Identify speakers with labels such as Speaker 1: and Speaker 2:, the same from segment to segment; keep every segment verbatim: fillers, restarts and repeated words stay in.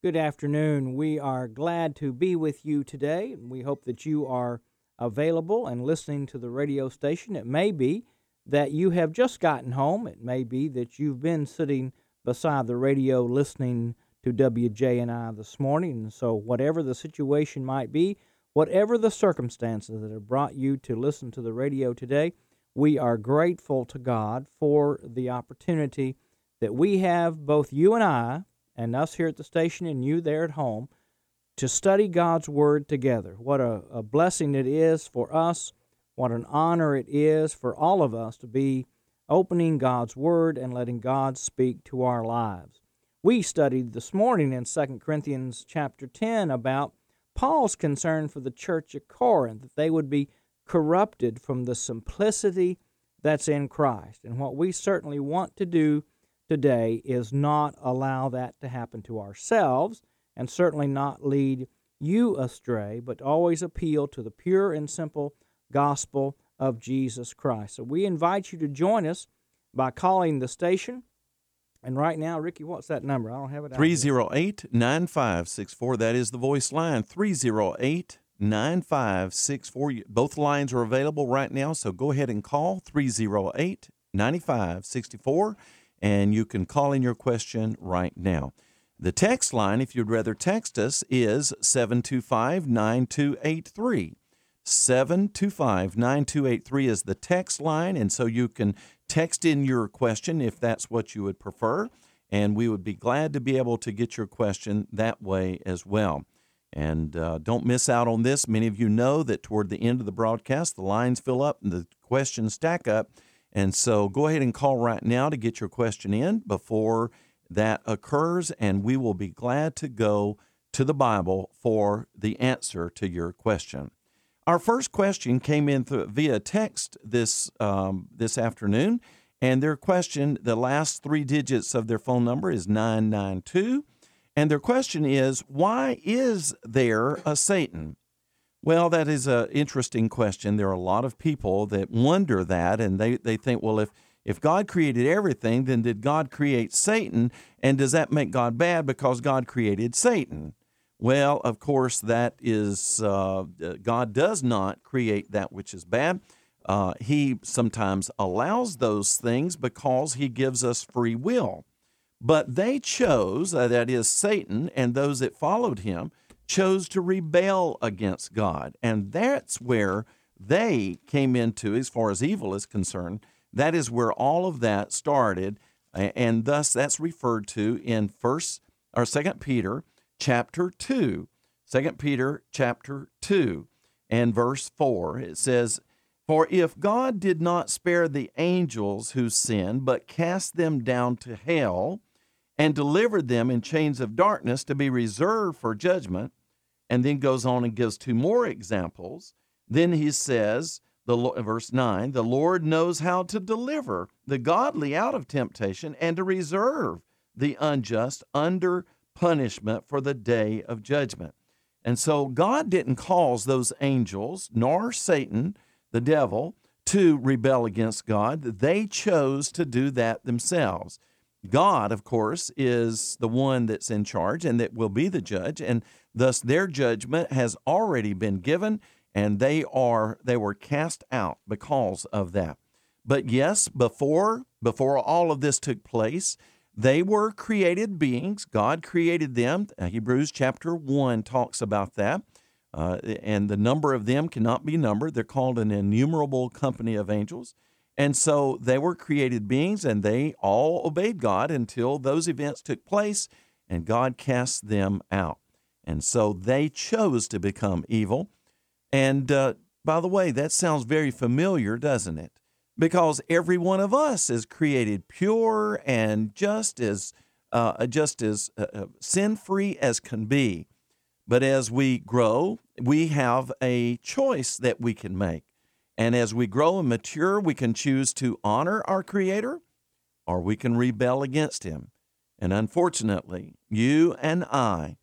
Speaker 1: Good afternoon. We are glad to be with you today. We hope that you are available and listening to the radio station. It may be that you have just gotten home. It may be that you've been sitting beside the radio listening to W J N I this morning. And so whatever the situation might be, whatever the circumstances that have brought you to listen to the radio today, we are grateful to God for the opportunity that we have, both you and I, and us here at the station and you there at home, to study God's Word together. What a, a blessing it is for us. What an honor it is for all of us to be opening God's Word and letting God speak to our lives. We studied this morning in Second Corinthians chapter ten about Paul's concern for the church at Corinth, that they would be corrupted from the simplicity that's in Christ. And what we certainly want to do today is not allow that to happen to ourselves, and certainly not lead you astray, but always appeal to the pure and simple gospel of Jesus Christ. So we invite you to join us by calling the station. And right now, Ricky, what's that number? I don't have it out
Speaker 2: three oh eight, nine five six four. That is the voice line, three oh eight, nine five six four. Both lines are available right now, so go ahead and call three oh eight, nine five six four. And you can call in your question right now. The text line, if you'd rather text us, is seven two five, nine two eight three. seven two five, nine two eight three is the text line, and so you can text in your question if that's what you would prefer, and we would be glad to be able to get your question that way as well. And uh, don't miss out on this. Many of you know that toward the end of the broadcast, the lines fill up and the questions stack up. And so go ahead and call right now to get your question in before that occurs, and we will be glad to go to the Bible for the answer to your question. Our first question came in through, via text this um, this afternoon, and their question, the last three digits of their phone number is nine nine two, and their question is, why is there a Satan? Well, that is an interesting question. There are a lot of people that wonder that, and they, they think, well, if, if God created everything, then did God create Satan, and does that make God bad because God created Satan? Well, of course, that is, uh, God does not create that which is bad. Uh, he sometimes allows those things because he gives us free will. But they chose, uh, that is Satan and those that followed him, chose to rebel against God. And that's where they came into, as far as evil is concerned, that is where all of that started. And thus that's referred to in first or Second Peter chapter two. Second Peter chapter two and verse four. It says, "For if God did not spare the angels who sinned, but cast them down to hell, and delivered them in chains of darkness to be reserved for judgment," and then goes on and gives two more examples. Then he says, the verse nine, "The Lord knows how to deliver the godly out of temptation and to reserve the unjust under punishment for the day of judgment." And so God didn't cause those angels, nor Satan, the devil, to rebel against God. They chose to do that themselves. God, of course, is the one that's in charge and that will be the judge, and thus their judgment has already been given, and they are they were cast out because of that. But yes, before before all of this took place, they were created beings. God created them. Hebrews chapter one talks about that, uh, and the number of them cannot be numbered. They're called an innumerable company of angels. And so they were created beings, and they all obeyed God until those events took place, and God cast them out. And so they chose to become evil. And uh, by the way, that sounds very familiar, doesn't it? Because every one of us is created pure and just as uh, just as uh, sin-free as can be. But as we grow, we have a choice that we can make. And as we grow and mature, we can choose to honor our Creator, or we can rebel against Him. And unfortunately, you and I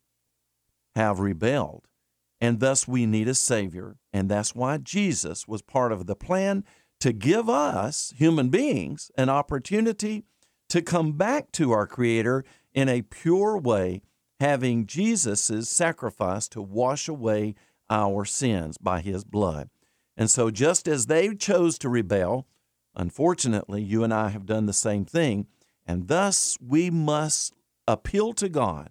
Speaker 2: have rebelled, and thus we need a Savior. And that's why Jesus was part of the plan to give us, human beings, an opportunity to come back to our Creator in a pure way having Jesus' sacrifice to wash away our sins by his blood. And so just as they chose to rebel, unfortunately, you and I have done the same thing, and thus we must appeal to God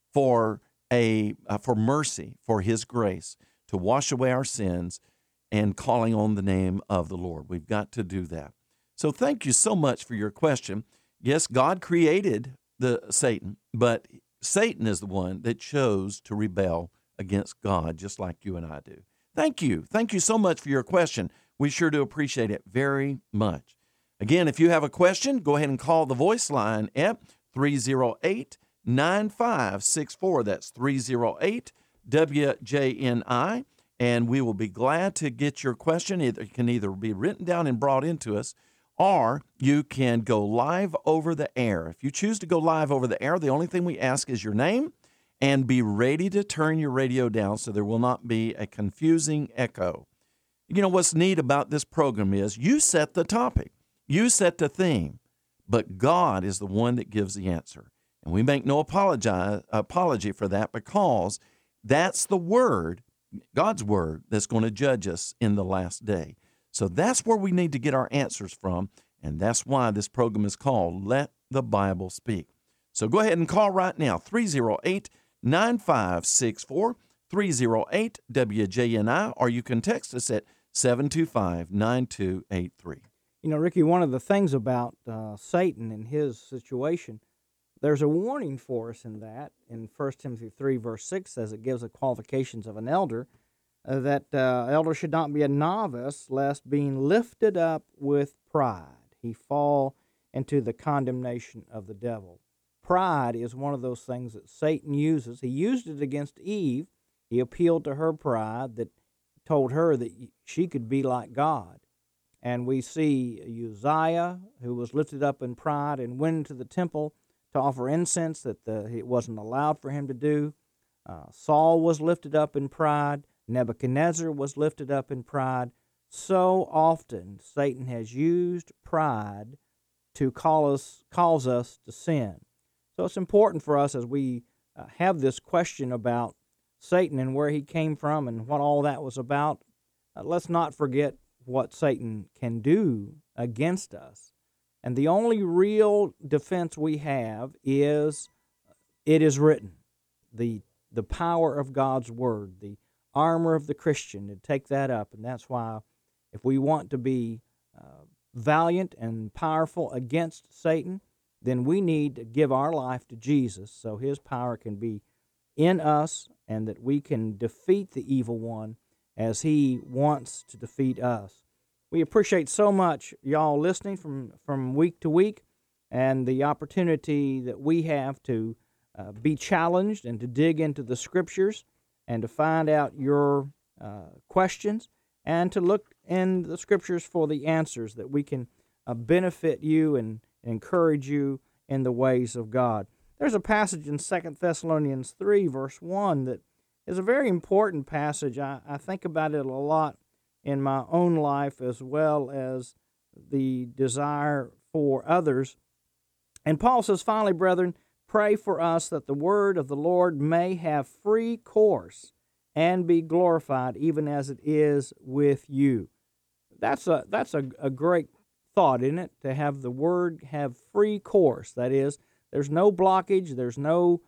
Speaker 2: for a uh, for mercy, for his grace, to wash away our sins and calling on the name of the Lord. We've got to do that. So thank you so much for your question. Yes, God created the Satan, but Satan is the one that chose to rebel against God, just like you and I do. Thank you. Thank you so much for your question. We sure do appreciate it very much. Again, if you have a question, go ahead and call the voice line at three oh eight, nine five six four. That's three oh eight W J N I. And we will be glad to get your question. It can either be written down and brought into us, or you can go live over the air. If you choose to go live over the air, the only thing we ask is your name, and be ready to turn your radio down so there will not be a confusing echo. You know, what's neat about this program is you set the topic, you set the theme, but God is the one that gives the answer. And we make no apologize, apology for that, because that's the word, God's word, that's going to judge us in the last day. So that's where we need to get our answers from, and that's why this program is called Let the Bible Speak. So go ahead and call right now, three oh eight, nine five six four, three oh eight W J N I, or you can text us at seven two five, nine two eight three.
Speaker 1: You know, Ricky, one of the things about uh, Satan and his situation, there's a warning for us in that. In First Timothy three, verse six says it gives the qualifications of an elder, uh, that uh, elder should not be a novice, lest being lifted up with pride, he fall into the condemnation of the devil. Pride is one of those things that Satan uses. He used it against Eve. He appealed to her pride that told her that she could be like God. And we see Uzziah, who was lifted up in pride and went into the temple to offer incense that the, it wasn't allowed for him to do. Uh, Saul was lifted up in pride. Nebuchadnezzar was lifted up in pride. So often Satan has used pride to call us, cause us to sin. So it's important for us as we uh, have this question about Satan and where he came from and what all that was about, uh, let's not forget what Satan can do against us. And the only real defense we have is it is written, the the power of God's word, the armor of the Christian, to take that up. And that's why if we want to be uh, valiant and powerful against Satan, then we need to give our life to Jesus so his power can be in us and that we can defeat the evil one as he wants to defeat us. We appreciate so much y'all listening from, from week to week and the opportunity that we have to uh, be challenged and to dig into the Scriptures and to find out your uh, questions and to look in the Scriptures for the answers that we can uh, benefit you and encourage you in the ways of God. There's a passage in Second Thessalonians three, verse one, that is a very important passage. I, I think about it a lot in my own life as well as the desire for others. And Paul says, finally, brethren, pray for us that the word of the Lord may have free course and be glorified, even as it is with you. That's a that's a, a great thought, isn't it? To have the word have free course. That is, there's no blockage, there's no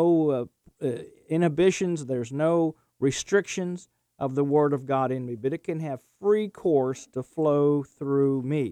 Speaker 1: no uh, uh, inhibitions, there's no restrictions of the Word of God in me, but it can have free course to flow through me.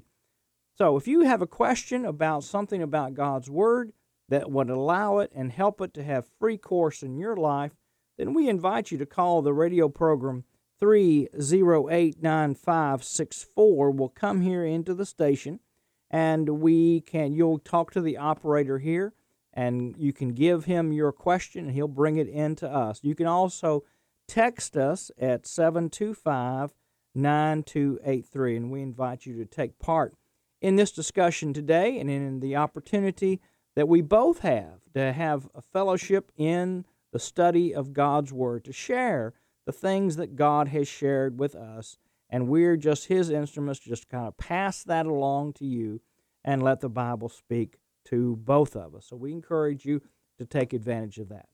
Speaker 1: So if you have a question about something about God's Word that would allow it and help it to have free course in your life, then we invite you to call the radio program three oh eight, nine five six four. We'll come here into the station, and we can you'll talk to the operator here, and you can give him your question, and he'll bring it in to us. You can also text us at seven two five, nine two eight three, and we invite you to take part in this discussion today and in the opportunity that we both have to have a fellowship in the study of God's Word, to share the things that God has shared with us, and we're just His instruments, just kind of pass that along to you and let the Bible speak to both of us. So we encourage you to take advantage of that.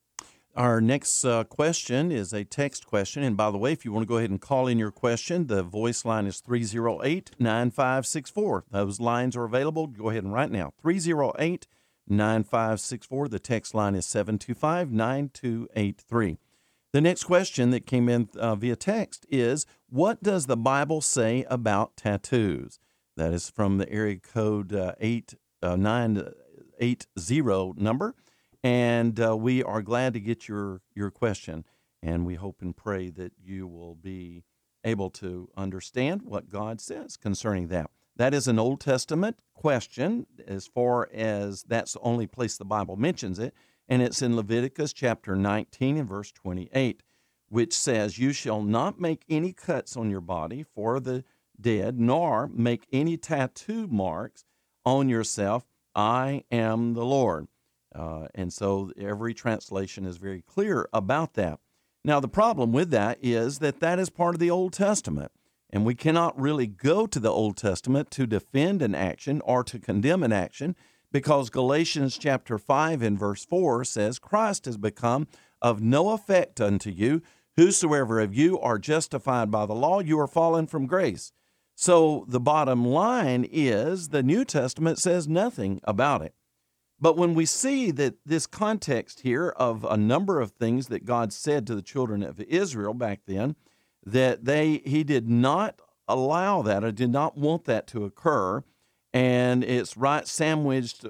Speaker 2: Our next uh, question is a text question. And by the way, if you want to go ahead and call in your question, the voice line is three oh eight, nine five six four. Those lines are available. Go ahead and write now. three oh eight, nine five six four. The text line is seven two five, nine two eight three. The next question that came in uh, via text is, what does the Bible say about tattoos? That is from the area code uh, eight nine eight zero number. And uh, we are glad to get your, your question, and we hope and pray that you will be able to understand what God says concerning that. That is an Old Testament question as far as that's the only place the Bible mentions it, and it's in Leviticus chapter nineteen and verse twenty-eight, which says, "You shall not make any cuts on your body for the dead, nor make any tattoo marks on yourself. I am the Lord." Uh, and so every translation is very clear about that. Now, the problem with that is that that is part of the Old Testament, and we cannot really go to the Old Testament to defend an action or to condemn an action, because Galatians chapter five and verse four says, "Christ has become of no effect unto you. Whosoever of you are justified by the law, you are fallen from grace." So the bottom line is the New Testament says nothing about it. But when we see that this context here of a number of things that God said to the children of Israel back then, that they he did not allow that or did not want that to occur, and it's right sandwiched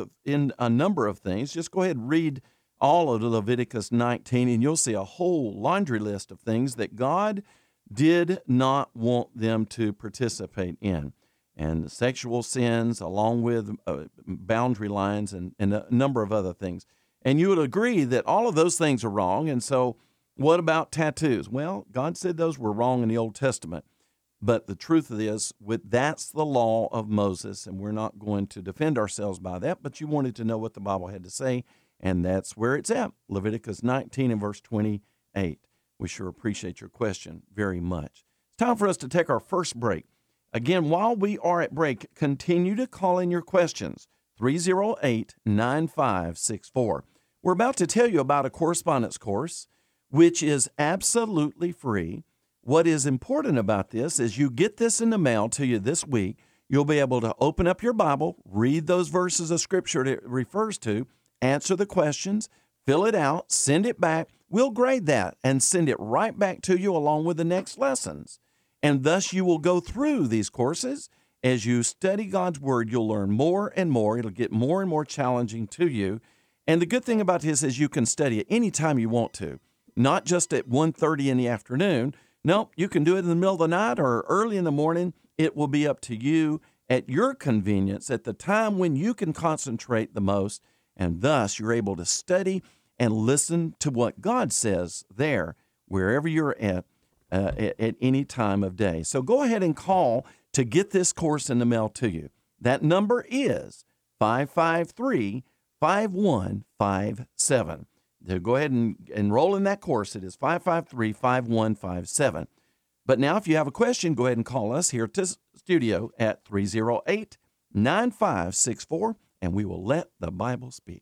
Speaker 2: in a number of things. Just go ahead and read all of Leviticus nineteen, and you'll see a whole laundry list of things that God did not want them to participate in. And sexual sins, along with uh, boundary lines and, and a number of other things. And you would agree that all of those things are wrong. And so what about tattoos? Well, God said those were wrong in the Old Testament. But the truth of this, with that's the law of Moses, and we're not going to defend ourselves by that, but you wanted to know what the Bible had to say, and that's where it's at, Leviticus nineteen and verse twenty-eight. We sure appreciate your question very much. It's time for us to take our first break. Again, while we are at break, continue to call in your questions, three oh eight, nine five six four. We're about to tell you about a correspondence course, which is absolutely free. What is important about this is you get this in the mail to you this week. You'll be able to open up your Bible, read those verses of Scripture it refers to, answer the questions, fill it out, send it back. We'll grade that and send it right back to you along with the next lessons. And thus you will go through these courses. As you study God's Word, you'll learn more and more. It'll get more and more challenging to you. And the good thing about this is you can study it anytime you want to, not just at one thirty in the afternoon. No, you can do it in the middle of the night or early in the morning. It will be up to you at your convenience at the time when you can concentrate the most. And thus you're able to study and listen to what God says there, wherever you're at. Uh, at, at any time of day. So go ahead and call to get this course in the mail to you. That number is five five three, five one five seven. So go ahead and enroll in that course. It is five five three, five one five seven. But now if you have a question, go ahead and call us here to studio at three oh eight, nine five six four, and we will let the Bible speak.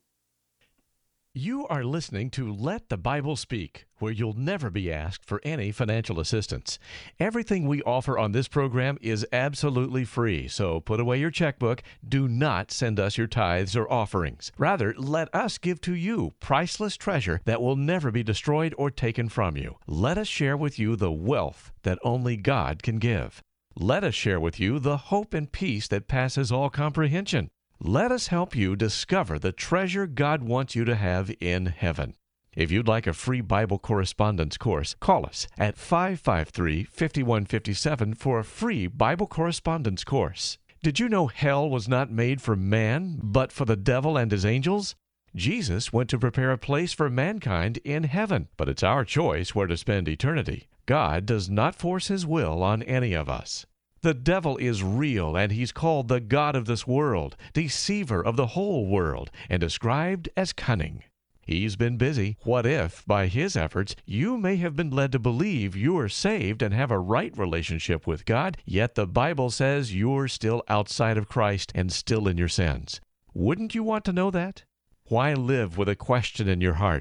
Speaker 3: You are listening to Let the Bible Speak, where you'll never be asked for any financial assistance. Everything we offer on this program is absolutely free, so put away your checkbook. Do not send us your tithes or offerings. Rather, let us give to you priceless treasure that will never be destroyed or taken from you. Let us share with you the wealth that only God can give. Let us share with you the hope and peace that passes all comprehension. Let us help you discover the treasure God wants you to have in heaven. If you'd like a free Bible correspondence course, call us at five five three, five one five seven for a free Bible correspondence course. Did you know hell was not made for man, but for the devil and his angels? Jesus went to prepare a place for mankind in heaven, but it's our choice where to spend eternity. God does not force His will on any of us. The devil is real, and he's called the god of this world, deceiver of the whole world, and described as cunning. He's been busy. What if, by his efforts, you may have been led to believe you're saved and have a right relationship with God, yet the Bible says you're still outside of Christ and still in your sins? Wouldn't you want to know that? Why live with a question in your heart?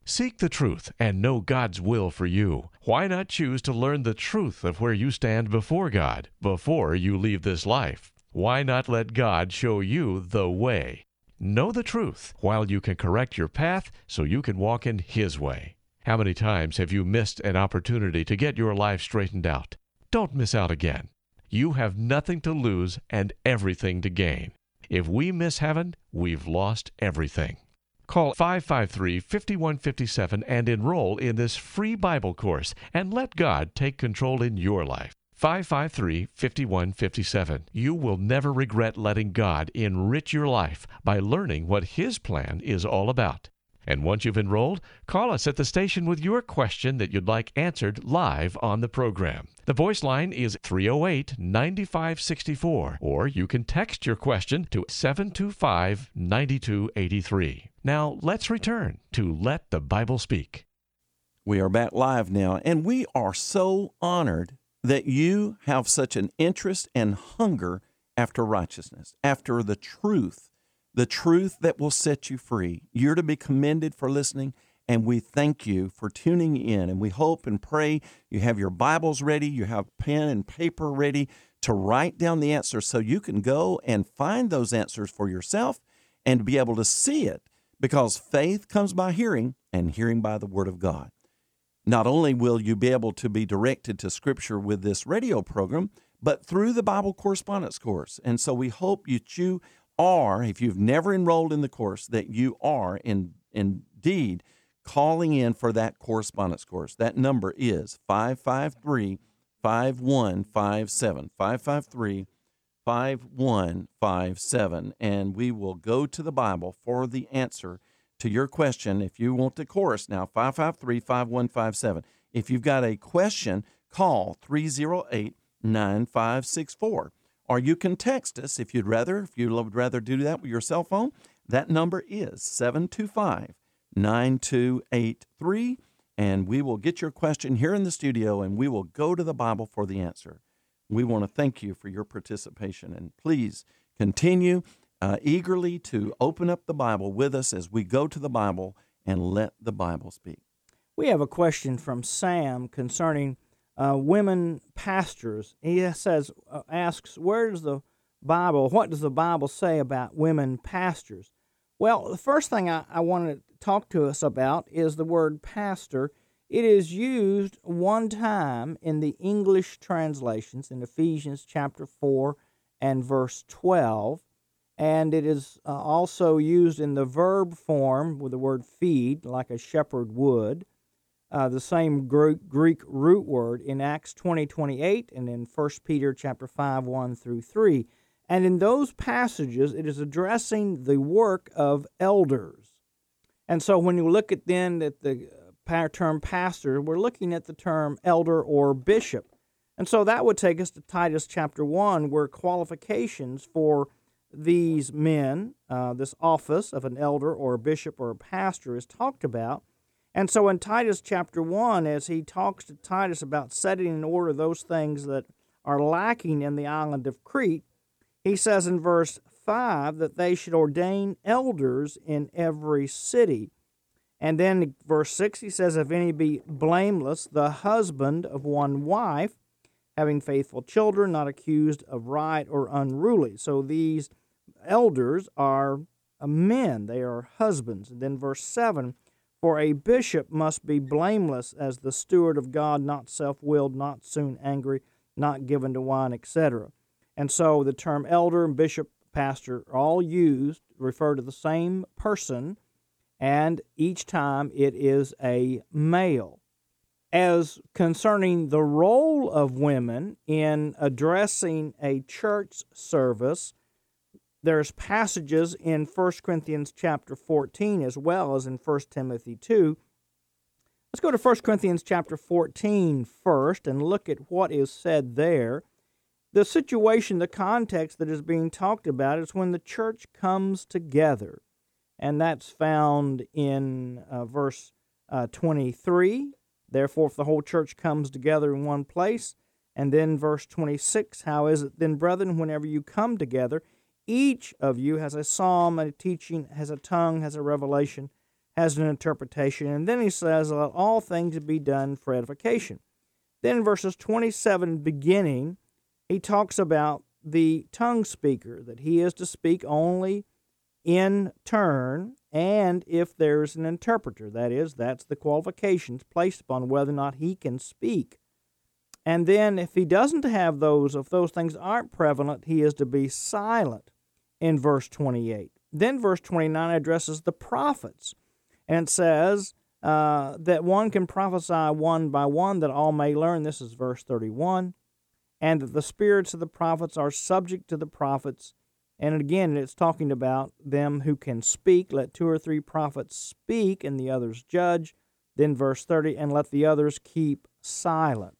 Speaker 3: Seek the truth and know God's will for you. Why not choose to learn the truth of where you stand before God before you leave this life? Why not let God show you the way? Know the truth while you can correct your path so you can walk in His way. How many times have you missed an opportunity to get your life straightened out? Don't miss out again. You have nothing to lose and everything to gain. If we miss heaven, we've lost everything. Call five five three, five one five seven and enroll in this free Bible course and let God take control in your life. five five three, five one five seven. You will never regret letting God enrich your life by learning what His plan is all about. And once you've enrolled, call us at the station with your question that you'd like answered live on the program. The voice line is three oh eight, nine five six four, or you can text your question to seven two five, nine two eight three. Now, let's return to Let the Bible Speak.
Speaker 2: We are back live now, and we are so honored that you have such an interest and hunger after righteousness, after the truth, the truth that will set you free. You're to be commended for listening, and we thank you for tuning in, and we hope and pray you have your Bibles ready, you have pen and paper ready to write down the answers so you can go and find those answers for yourself and be able to see it, because faith comes by hearing, and hearing by the Word of God. Not only will you be able to be directed to Scripture with this radio program, but through the Bible Correspondence Course. And so we hope that you are, if you've never enrolled in the course, that you are in, indeed calling in for that correspondence course. That number is five five three, five one five seven, five five three, five one five seven, and we will go to the Bible for the answer to your question. If you want the course now, five five three, five one five seven. If you've got a question, call three oh eight, nine five six four. Or you can text us if you'd rather. If you would rather do that with your cell phone, that number is seven two five, nine two eight three, and we will get your question here in the studio, and we will go to the Bible for the answer. We want to thank you for your participation, and please continue uh, eagerly to open up the Bible with us as we go to the Bible and let the Bible speak.
Speaker 1: We have a question from Sam concerning uh, women pastors. He says, uh, asks, where does the Bible, what does the Bible say about women pastors? Well, the first thing I, I want to talk to us about is the word pastor. It is used one time in the English translations in Ephesians chapter four and verse twelve, and it is uh, also used in the verb form with the word feed, like a shepherd would. Uh, the same Greek root word in Acts twenty twenty-eight and in First Peter chapter five, one through three. And in those passages, it is addressing the work of elders. And so when you look at then at the term pastor, we're looking at the term elder or bishop. And so that would take us to Titus chapter one, where qualifications for these men, uh, this office of an elder or a bishop or a pastor, is talked about. And so in Titus chapter one, as he talks to Titus about setting in order those things that are lacking in the island of Crete, he says in verse five that they should ordain elders in every city. And then in verse six, he says, if any be blameless, the husband of one wife, having faithful children, not accused of right or unruly. So these elders are men, they are husbands. And then verse seven, for a bishop must be blameless as the steward of God, not self-willed, not soon angry, not given to wine, et cetera. And so the term elder and bishop, pastor are all used to refer to the same person, and each time it is a male. As concerning the role of women in addressing a church service, there's passages in First Corinthians chapter fourteen as well as in First Timothy two. Let's go to First Corinthians chapter fourteen first and look at what is said there. The situation, the context that is being talked about is when the church comes together. And that's found in uh, verse uh, twenty-three. Therefore, if the whole church comes together in one place. And then verse twenty-six, how is it then, brethren, whenever you come together, each of you has a psalm, a teaching, has a tongue, has a revelation, has an interpretation. And then he says, let all things be done for edification. Then in verses twenty-seven beginning, he talks about the tongue speaker, that he is to speak only in turn, and if there's an interpreter. That is, that's the qualifications placed upon whether or not he can speak. And then if he doesn't have those, if those things aren't prevalent, he is to be silent in verse twenty-eight. Then verse twenty-nine addresses the prophets, and it says uh, that one can prophesy one by one, that all may learn. This is verse thirty-one. And that the spirits of the prophets are subject to the prophets. And again, it's talking about them who can speak. Let two or three prophets speak, and the others judge. Then verse thirty, and let the others keep silent.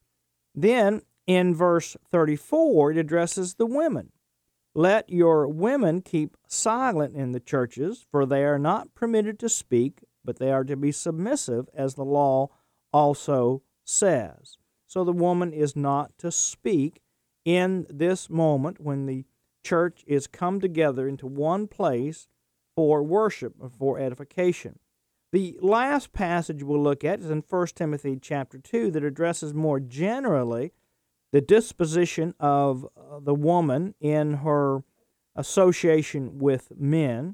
Speaker 1: Then in verse thirty-four, it addresses the women. Let your women keep silent in the churches, for they are not permitted to speak, but they are to be submissive, as the law also says. So the woman is not to speak in this moment when the church is come together into one place for worship, for edification. The last passage we'll look at is in First Timothy chapter two, that addresses more generally the disposition of the woman in her association with men.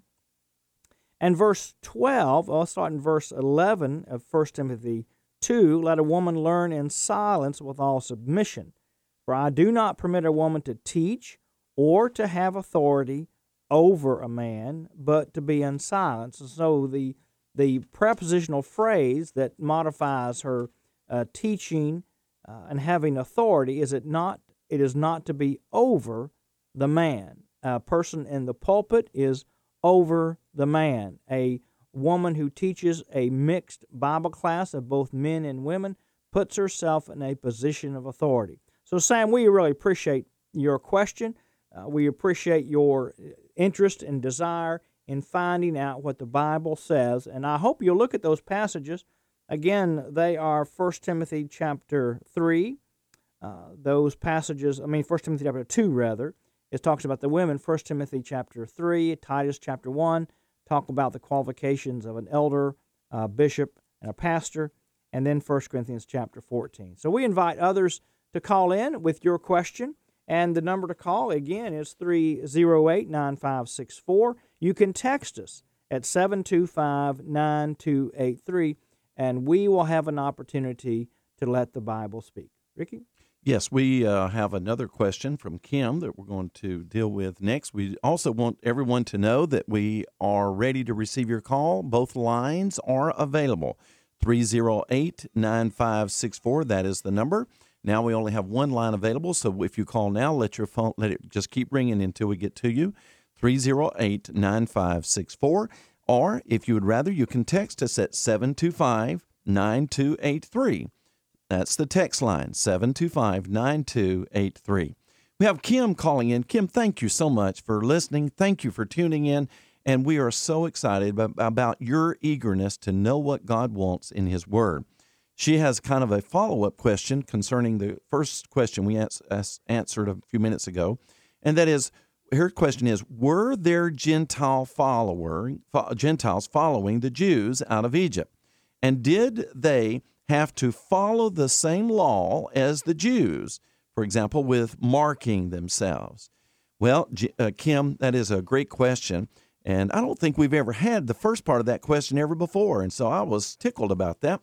Speaker 1: And verse twelve, I'll start in verse eleven of First Timothy two, let a woman learn in silence with all submission. For I do not permit a woman to teach or to have authority over a man, but to be in silence. So the the prepositional phrase that modifies her uh, teaching uh, and having authority is it not. It is not to be over the man. A person in the pulpit is over the man. A woman who teaches a mixed Bible class of both men and women puts herself in a position of authority. So, Sam, we really appreciate your question. Uh, we appreciate your interest and desire in finding out what the Bible says, and I hope you'll look at those passages. Again, they are First Timothy chapter three. Uh, those passages, I mean, First Timothy chapter two, rather, it talks about the women. First Timothy chapter three, Titus chapter one, talk about the qualifications of an elder, a bishop, and a pastor, and then First Corinthians chapter fourteen. So we invite others to call in with your question, and the number to call, again, is three oh eight, nine five six four. You can text us at seven two five, nine two eight three, and we will have an opportunity to let the Bible speak. Ricky?
Speaker 2: Yes, we uh, have another question from Kim that we're going to deal with next. We also want everyone to know that we are ready to receive your call. Both lines are available. three oh eight, nine five six four, that is the number. Now we only have one line available, so if you call now, let your phone let it just keep ringing until we get to you. three oh eight, nine five six four. Or if you would rather, you can text us at seven two five, nine two eight three. That's the text line, seven two five, nine two eight three. We have Kim calling in. Kim, thank you so much for listening. Thank you for tuning in. And we are so excited about your eagerness to know what God wants in His Word. She has kind of a follow-up question concerning the first question we answered a few minutes ago, and that is, her question is, were there Gentile follower, Gentiles following the Jews out of Egypt? And did they have to follow the same law as the Jews, for example, with marking themselves? Well, uh, Kim, that is a great question, and I don't think we've ever had the first part of that question ever before, and so I was tickled about that.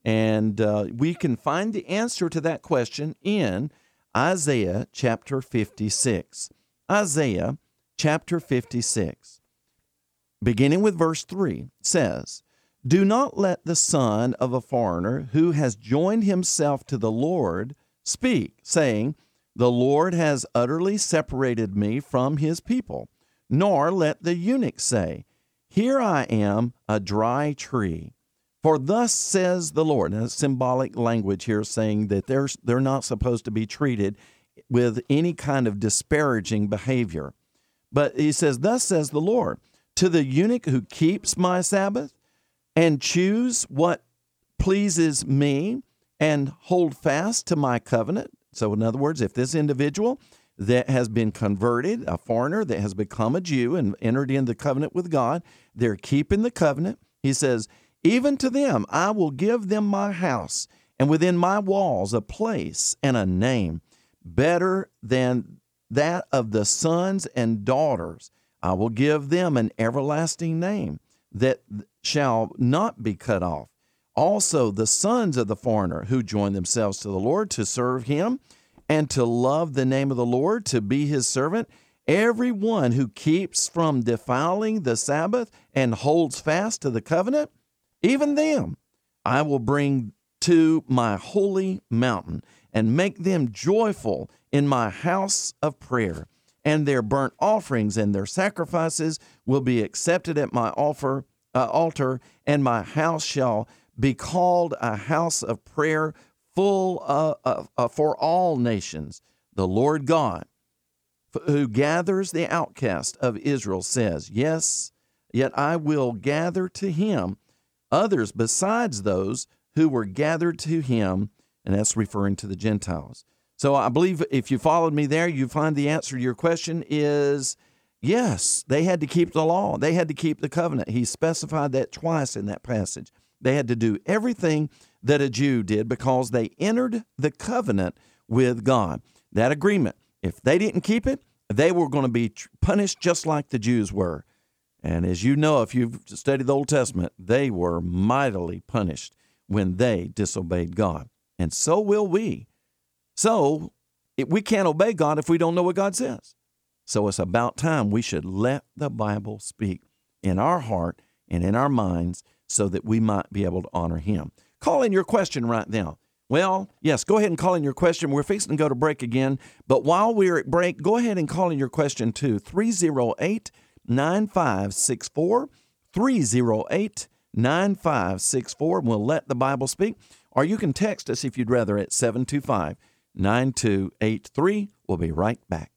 Speaker 2: And uh, we can find the answer to that question in Isaiah chapter fifty-six. Isaiah chapter fifty-six, beginning with verse three, says, "Do not let the son of a foreigner who has joined himself to the Lord speak, saying, the Lord has utterly separated me from his people. Nor let the eunuch say, here I am, a dry tree. For thus says the Lord." Now, symbolic language here saying that they're, they're not supposed to be treated with any kind of disparaging behavior. But he says, thus says the Lord, to the eunuch who keeps my Sabbath and choose what pleases me and hold fast to my covenant. So in other words, if this individual that has been converted, a foreigner that has become a Jew and entered into the covenant with God, they're keeping the covenant, He says, even to them I will give them my house, and within my walls a place and a name, better than that of the sons and daughters. I will give them an everlasting name that shall not be cut off. Also the sons of the foreigner who join themselves to the Lord to serve him and to love the name of the Lord, to be his servant, every one who keeps from defiling the Sabbath and holds fast to the covenant, even them I will bring to my holy mountain and make them joyful in my house of prayer. And their burnt offerings and their sacrifices will be accepted at my offer, uh, altar, and my house shall be called a house of prayer full uh, uh, uh, for all nations. The Lord God, who gathers the outcast of Israel, says, yes, yet I will gather to him others besides those who were gathered to him, and that's referring to the Gentiles. So I believe if you followed me there, you find the answer to your question is yes, they had to keep the law. They had to keep the covenant. He specified that twice in that passage. They had to do everything that a Jew did because they entered the covenant with God. That agreement, if they didn't keep it, they were going to be punished just like the Jews were. And as you know, if you've studied the Old Testament, they were mightily punished when they disobeyed God. And so will we. So it, we can't obey God if we don't know what God says. So it's about time we should let the Bible speak in our heart and in our minds so that we might be able to honor him. Call in your question right now. Well, yes, go ahead and call in your question. We're fixing to go to break again. But while we're at break, go ahead and call in your question to three oh eight, nine five six four, three oh eight, nine five six four, and we'll let the Bible speak. Or you can text us if you'd rather at seven two five, nine two eight three. We'll be right back.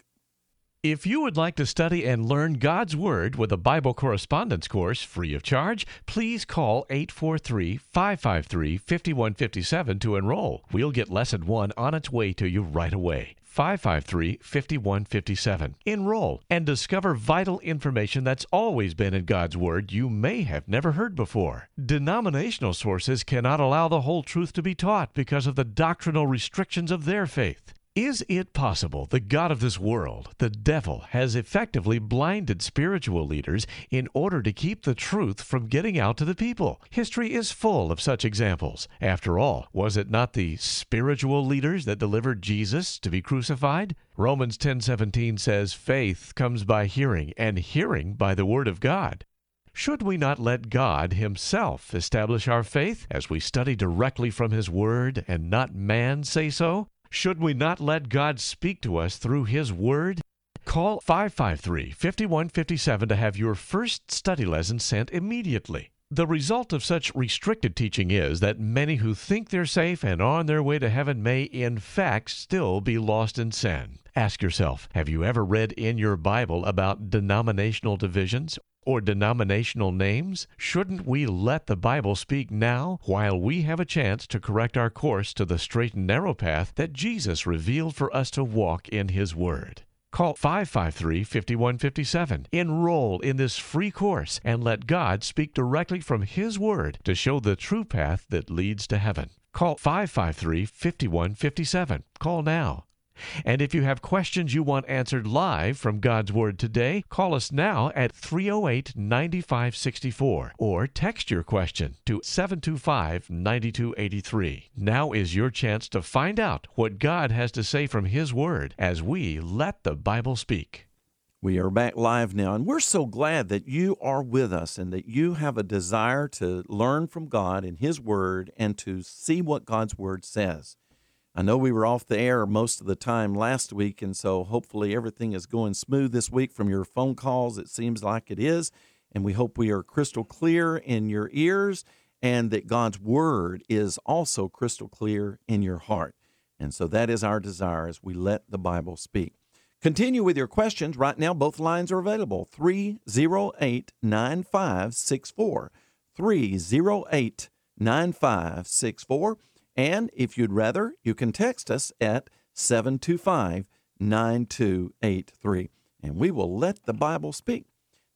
Speaker 3: If you would like to study and learn God's Word with a Bible correspondence course free of charge, please call eight four three, five five three, five one five seven to enroll. We'll get Lesson one on its way to you right away. five five three, five one five seven. Enroll and discover vital information that's always been in God's Word you may have never heard before. Denominational sources cannot allow the whole truth to be taught because of the doctrinal restrictions of their faith. Is it possible the God of this world, the devil, has effectively blinded spiritual leaders in order to keep the truth from getting out to the people? History is full of such examples. After all, was it not the spiritual leaders that delivered Jesus to be crucified? Romans ten seventeen says, faith comes by hearing, and hearing by the word of God. Should we not let God himself establish our faith as we study directly from his word and not man say so? Should we not let God speak to us through his word? Call five five three, five one five seven to have your first study lesson sent immediately. The result of such restricted teaching is that many who think they're safe and on their way to heaven may, in fact, still be lost in sin. Ask yourself, have you ever read in your Bible about denominational divisions or denominational names? Shouldn't we let the Bible speak now while we have a chance to correct our course to the straight and narrow path that Jesus revealed for us to walk in his word? Call five five three, five one five seven. Enroll in this free course and let God speak directly from his word to show the true path that leads to heaven. Call five five three, five one five seven. Call now. And if you have questions you want answered live from God's Word today, call us now at three oh eight, nine five six four or text your question to seven two five, nine two eight three. Now is your chance to find out what God has to say from his Word as we let the Bible speak.
Speaker 2: We are back live now, and we're so glad that you are with us and that you have a desire to learn from God and his Word and to see what God's Word says. I know we were off the air most of the time last week, and so hopefully everything is going smooth this week from your phone calls. It seems like it is, and we hope we are crystal clear in your ears and that God's Word is also crystal clear in your heart. And so that is our desire as we let the Bible speak. Continue with your questions. Right now, both lines are available, three oh eight, nine five six four, three oh eight, nine five six four. And if you'd rather, you can text us at seven two five, nine two eight three, and we will let the Bible speak.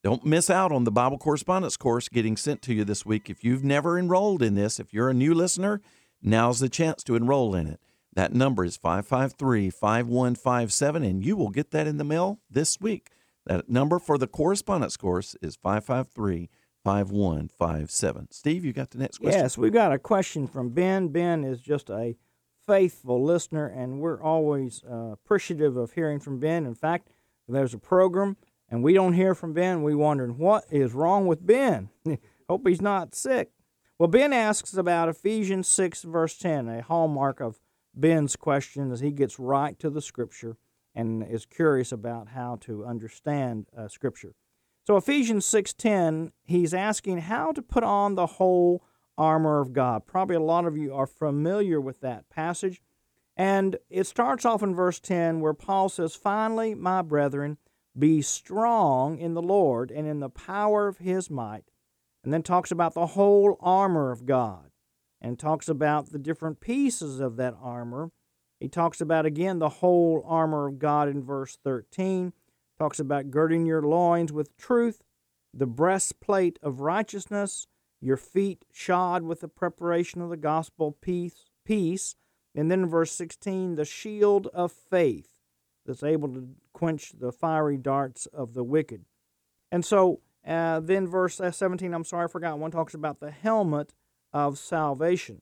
Speaker 2: Don't miss out on the Bible correspondence course getting sent to you this week. If you've never enrolled in this, if you're a new listener, now's the chance to enroll in it. That number is five five three, five one five seven, and you will get that in the mail this week. That number for the correspondence course is five five three, five one five seven. Steve, you got the next question?
Speaker 1: Yes, we've got a question from Ben. Ben is just a faithful listener, and we're always uh, appreciative of hearing from Ben. In fact, if there's a program and we don't hear from Ben, we wondering what is wrong with Ben. Hope he's not sick. Well, Ben asks about Ephesians six, verse ten, a hallmark of Ben's question as he gets right to the Scripture and is curious about how to understand uh, Scripture. So Ephesians six ten, he's asking how to put on the whole armor of God. Probably a lot of you are familiar with that passage. And it starts off in verse ten where Paul says, "Finally, my brethren, be strong in the Lord and in the power of his might." And then talks about the whole armor of God and talks about the different pieces of that armor. He talks about, again, the whole armor of God in verse thirteen. Talks about girding your loins with truth, the breastplate of righteousness, your feet shod with the preparation of the gospel peace, peace. And then in verse sixteen, the shield of faith that's able to quench the fiery darts of the wicked. And so uh, then verse seventeen, I'm sorry, I forgot one, talks about the helmet of salvation.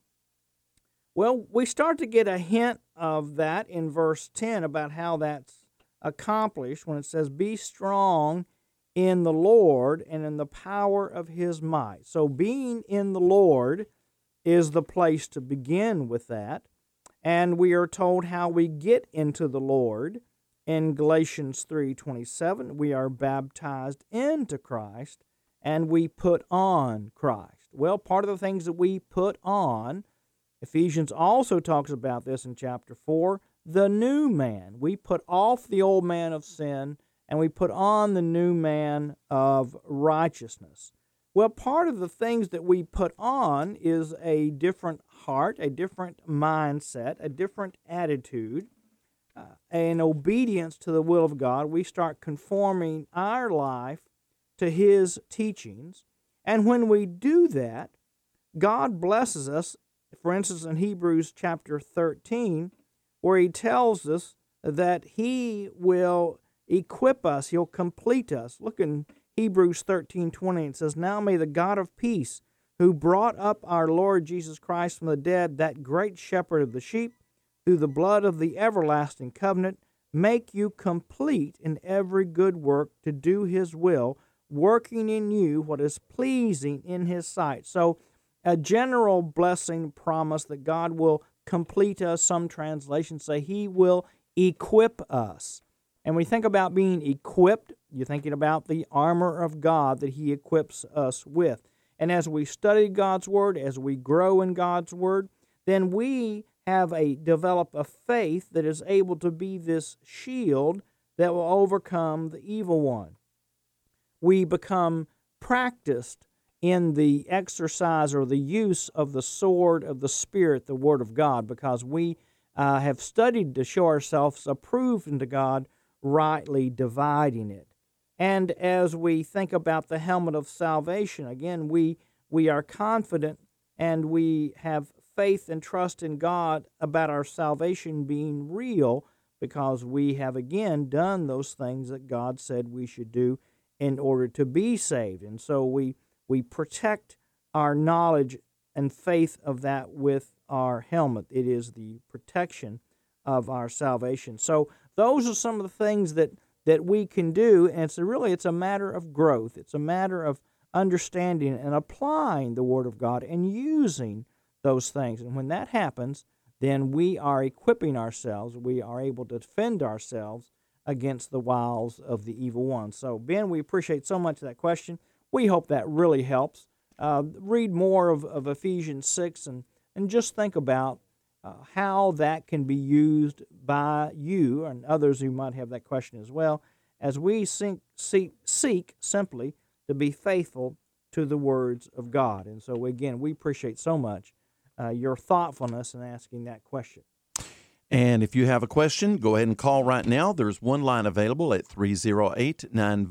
Speaker 1: Well, we start to get a hint of that in verse ten about how that's accomplished when it says, "Be strong in the Lord and in the power of his might." So being in the Lord is the place to begin with that. And we are told how we get into the Lord. In Galatians three twenty-seven, we are baptized into Christ and we put on Christ. Well, part of the things that we put on, Ephesians also talks about this in chapter four, the new man. We put off the old man of sin and we put on the new man of righteousness. Well, part of the things that we put on is a different heart, a different mindset, a different attitude, uh, an obedience to the will of God. We start conforming our life to his teachings. And when we do that, God blesses us. For instance, in Hebrews chapter thirteen, where he tells us that he will equip us, he'll complete us. Look in Hebrews thirteen twenty, it says, "Now may the God of peace, who brought up our Lord Jesus Christ from the dead, that great shepherd of the sheep, through the blood of the everlasting covenant, make you complete in every good work to do his will, working in you what is pleasing in his sight." So a general blessing promise that God will complete us. Some translations say he will equip us. And when we think about being equipped, you're thinking about the armor of God that he equips us with. And as we study God's Word, as we grow in God's Word, then we have a develop a faith that is able to be this shield that will overcome the evil one. We become practiced in the exercise or the use of the sword of the Spirit, the Word of God, because we uh, have studied to show ourselves approved unto God, rightly dividing it. And as we think about the helmet of salvation, again, we we are confident and we have faith and trust in God about our salvation being real because we have, again, done those things that God said we should do in order to be saved. And so we we protect our knowledge and faith of that with our helmet. It is the protection of our salvation. So those are some of the things that, that we can do, and it's a, really it's a matter of growth. It's a matter of understanding and applying the Word of God and using those things. And when that happens, then we are equipping ourselves. We are able to defend ourselves against the wiles of the evil one. So, Ben, we appreciate so much that question. We hope that really helps. Uh, read more of, of Ephesians six and, and just think about uh, how that can be used by you and others who might have that question as well, as we seek, seek, seek simply to be faithful to the words of God. And so, again, we appreciate so much uh, your thoughtfulness in asking that question.
Speaker 2: And if you have a question, go ahead and call right now. There's one line available at three oh eight,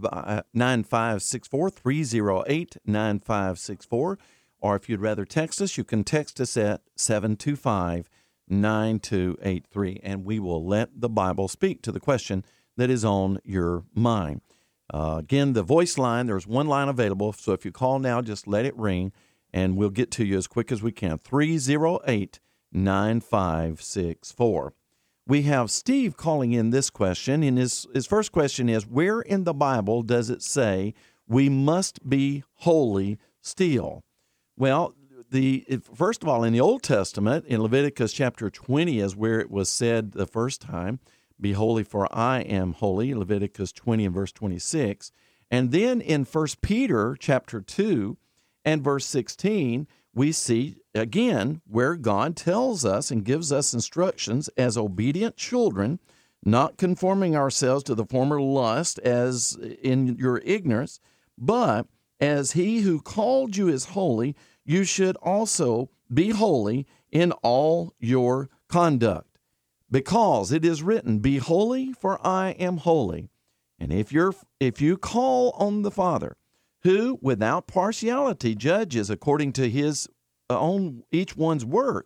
Speaker 2: nine five six four, three oh eight, nine five six four. Or if you'd rather text us, you can text us at seven two five, nine two eight three, and we will let the Bible speak to the question that is on your mind. Uh, again, the voice line, there's one line available, so if you call now, just let it ring, and we'll get to you as quick as we can. three oh eight, nine five six four. We have Steve calling in this question, and his, his first question is, where in the Bible does it say we must be holy still? Well, the if, first of all, in the Old Testament, in Leviticus chapter twenty is where it was said the first time, be holy for I am holy, Leviticus twenty and verse twenty-six. And then in First Peter chapter two and verse sixteen, we see again where God tells us and gives us instructions as obedient children, not conforming ourselves to the former lust as in your ignorance, but as he who called you is holy, you should also be holy in all your conduct. Because it is written, be holy, for I am holy. And if you're if you call on the Father, who without partiality judges according to his own each one's work,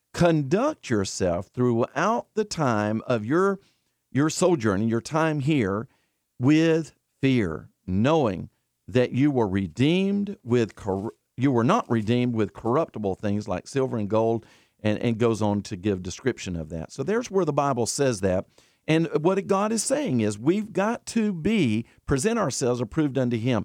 Speaker 2: conduct yourself throughout the time of your your sojourn, your time here, with fear, knowing that you were redeemed with cor- you were not redeemed with corruptible things like silver and gold, and, and goes on to give description of that. So there's where the Bible says that. And what God is saying is we've got to be, present ourselves approved unto him,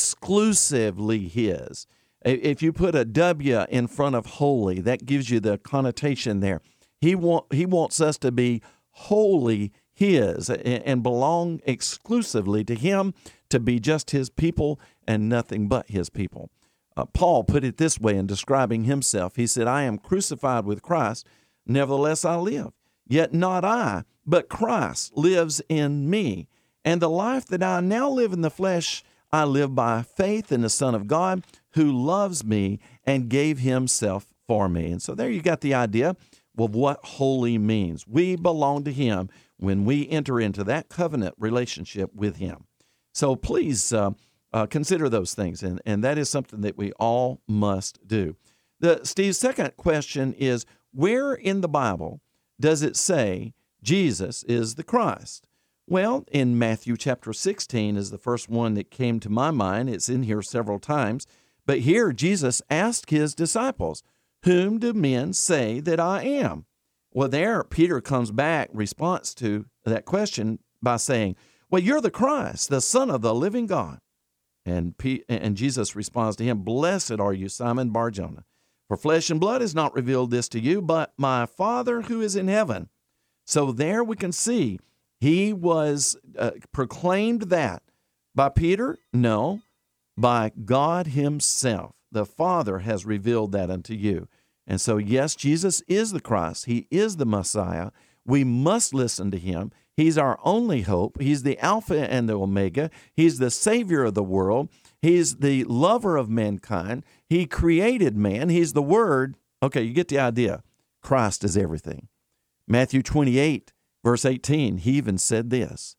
Speaker 2: exclusively his. If you put a W in front of holy, that gives you the connotation there. He want, he wants us to be wholly his and belong exclusively to him, to be just his people and nothing but his people. Uh, Paul put it this way in describing himself. He said, I am crucified with Christ, nevertheless I live. Yet not I, but Christ lives in me. And the life that I now live in the flesh, I live by faith in the Son of God, who loves me and gave himself for me. And so there you got the idea of what holy means. We belong to him when we enter into that covenant relationship with him. So please uh, uh, consider those things, and, and that is something that we all must do. The, Steve's second question is, where in the Bible does it say Jesus is the Christ? Well, in Matthew chapter sixteen is the first one that came to my mind. It's in here several times. But here Jesus asked his disciples, whom do men say that I am? Well, there Peter comes back in response to that question by saying, well, you're the Christ, the Son of the living God. And, P- and Jesus responds to him, blessed are you, Simon Bar-Jonah, for flesh and blood has not revealed this to you, but my Father who is in heaven. So there we can see he was uh, proclaimed that by Peter? No, by God himself. The Father has revealed that unto you. And so, yes, Jesus is the Christ. He is the Messiah. We must listen to him. He's our only hope. He's the Alpha and the Omega. He's the Savior of the world. He's the lover of mankind. He created man. He's the Word. Okay, you get the idea. Christ is everything. Matthew twenty-eight, verse eighteen, he even said this,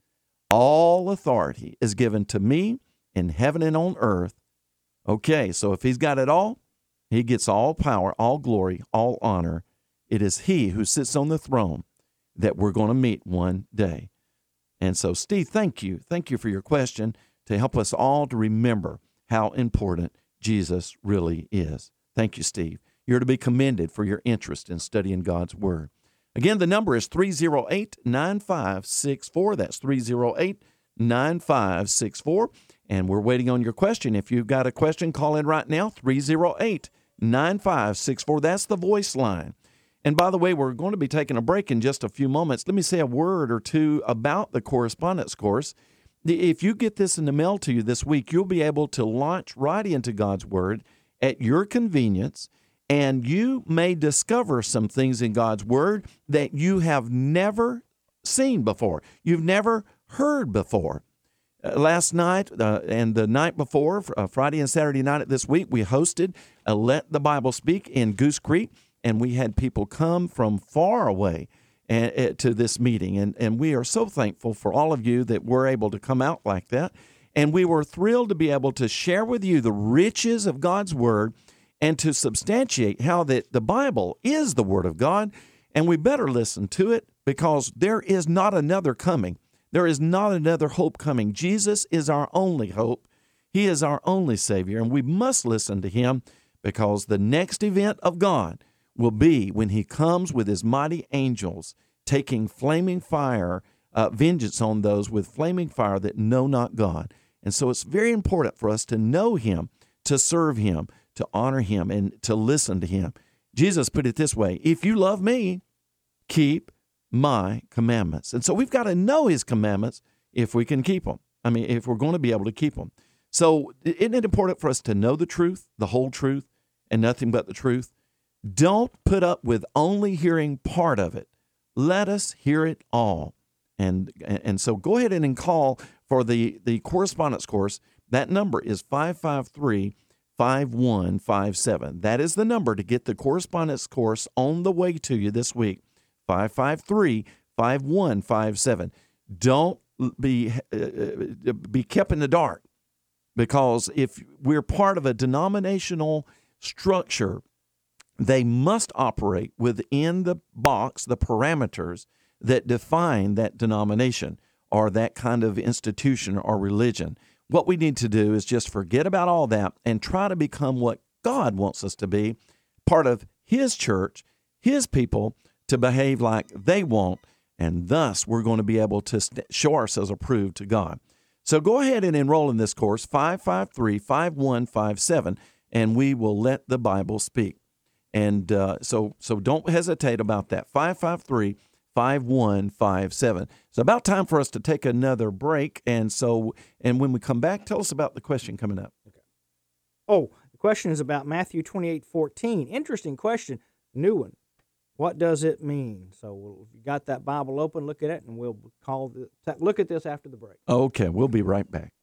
Speaker 2: all authority is given to me in heaven and on earth. Okay, so if he's got it all, he gets all power, all glory, all honor. It is he who sits on the throne that we're going to meet one day. And so, Steve, thank you. Thank you for your question to help us all to remember how important Jesus really is. Thank you, Steve. You're to be commended for your interest in studying God's Word. Again, the number is three oh eight, nine five six four. That's three oh eight, nine five six four. And we're waiting on your question. If you've got a question, call in right now, three oh eight, nine five six four. That's the voice line. And by the way, we're going to be taking a break in just a few moments. Let me say a word or two about the correspondence course. If you get this in the mail to you this week, you'll be able to launch right into God's Word at your convenience, and you may discover some things in God's Word that you have never seen before. You've never heard before. Uh, last night uh, and the night before, uh, Friday and Saturday night of this week, we hosted a Let the Bible Speak in Goose Creek, and we had people come from far away and, uh, to this meeting. And, and we are so thankful for all of you that were able to come out like that. And we were thrilled to be able to share with you the riches of God's Word and to substantiate how that the Bible is the Word of God. And we better listen to it because there is not another coming. There is not another hope coming. Jesus is our only hope. He is our only Savior, and we must listen to Him because the next event of God will be when He comes with His mighty angels, taking flaming fire, uh, vengeance on those with flaming fire that know not God. And so it's very important for us to know Him, to serve Him, to honor Him, and to listen to Him. Jesus put it this way, if you love me, keep my commandments. And so we've got to know His commandments if we can keep them. I mean, if we're going to be able to keep them. So isn't it important for us to know the truth, the whole truth, and nothing but the truth? Don't put up with only hearing part of it. Let us hear it all. And and so go ahead and call for the, the correspondence course. That number is five five three, five one five seven. That is the number to get the correspondence course on the way to you this week. five five three, five one five seven. Don't be, uh, be kept in the dark, because if we're part of a denominational structure, they must operate within the box, the parameters that define that denomination or that kind of institution or religion. What we need to do is just forget about all that and try to become what God wants us to be, part of His church, His people, to behave like they want, and thus we're going to be able to st- show ourselves approved to God. So go ahead and enroll in this course, five five three, five one five seven, and we will let the Bible speak. And uh, so so don't hesitate about that, five five three, five one five seven. It's about time for us to take another break, and so and when we come back, tell us about the question coming up.
Speaker 1: Okay. Oh, the question is about Matthew twenty-eight fourteen. Interesting question, new one. What does it mean? So we'll, if you got that Bible open, look at it, and we'll call the, look at this after the break.
Speaker 2: Okay, we'll be right back.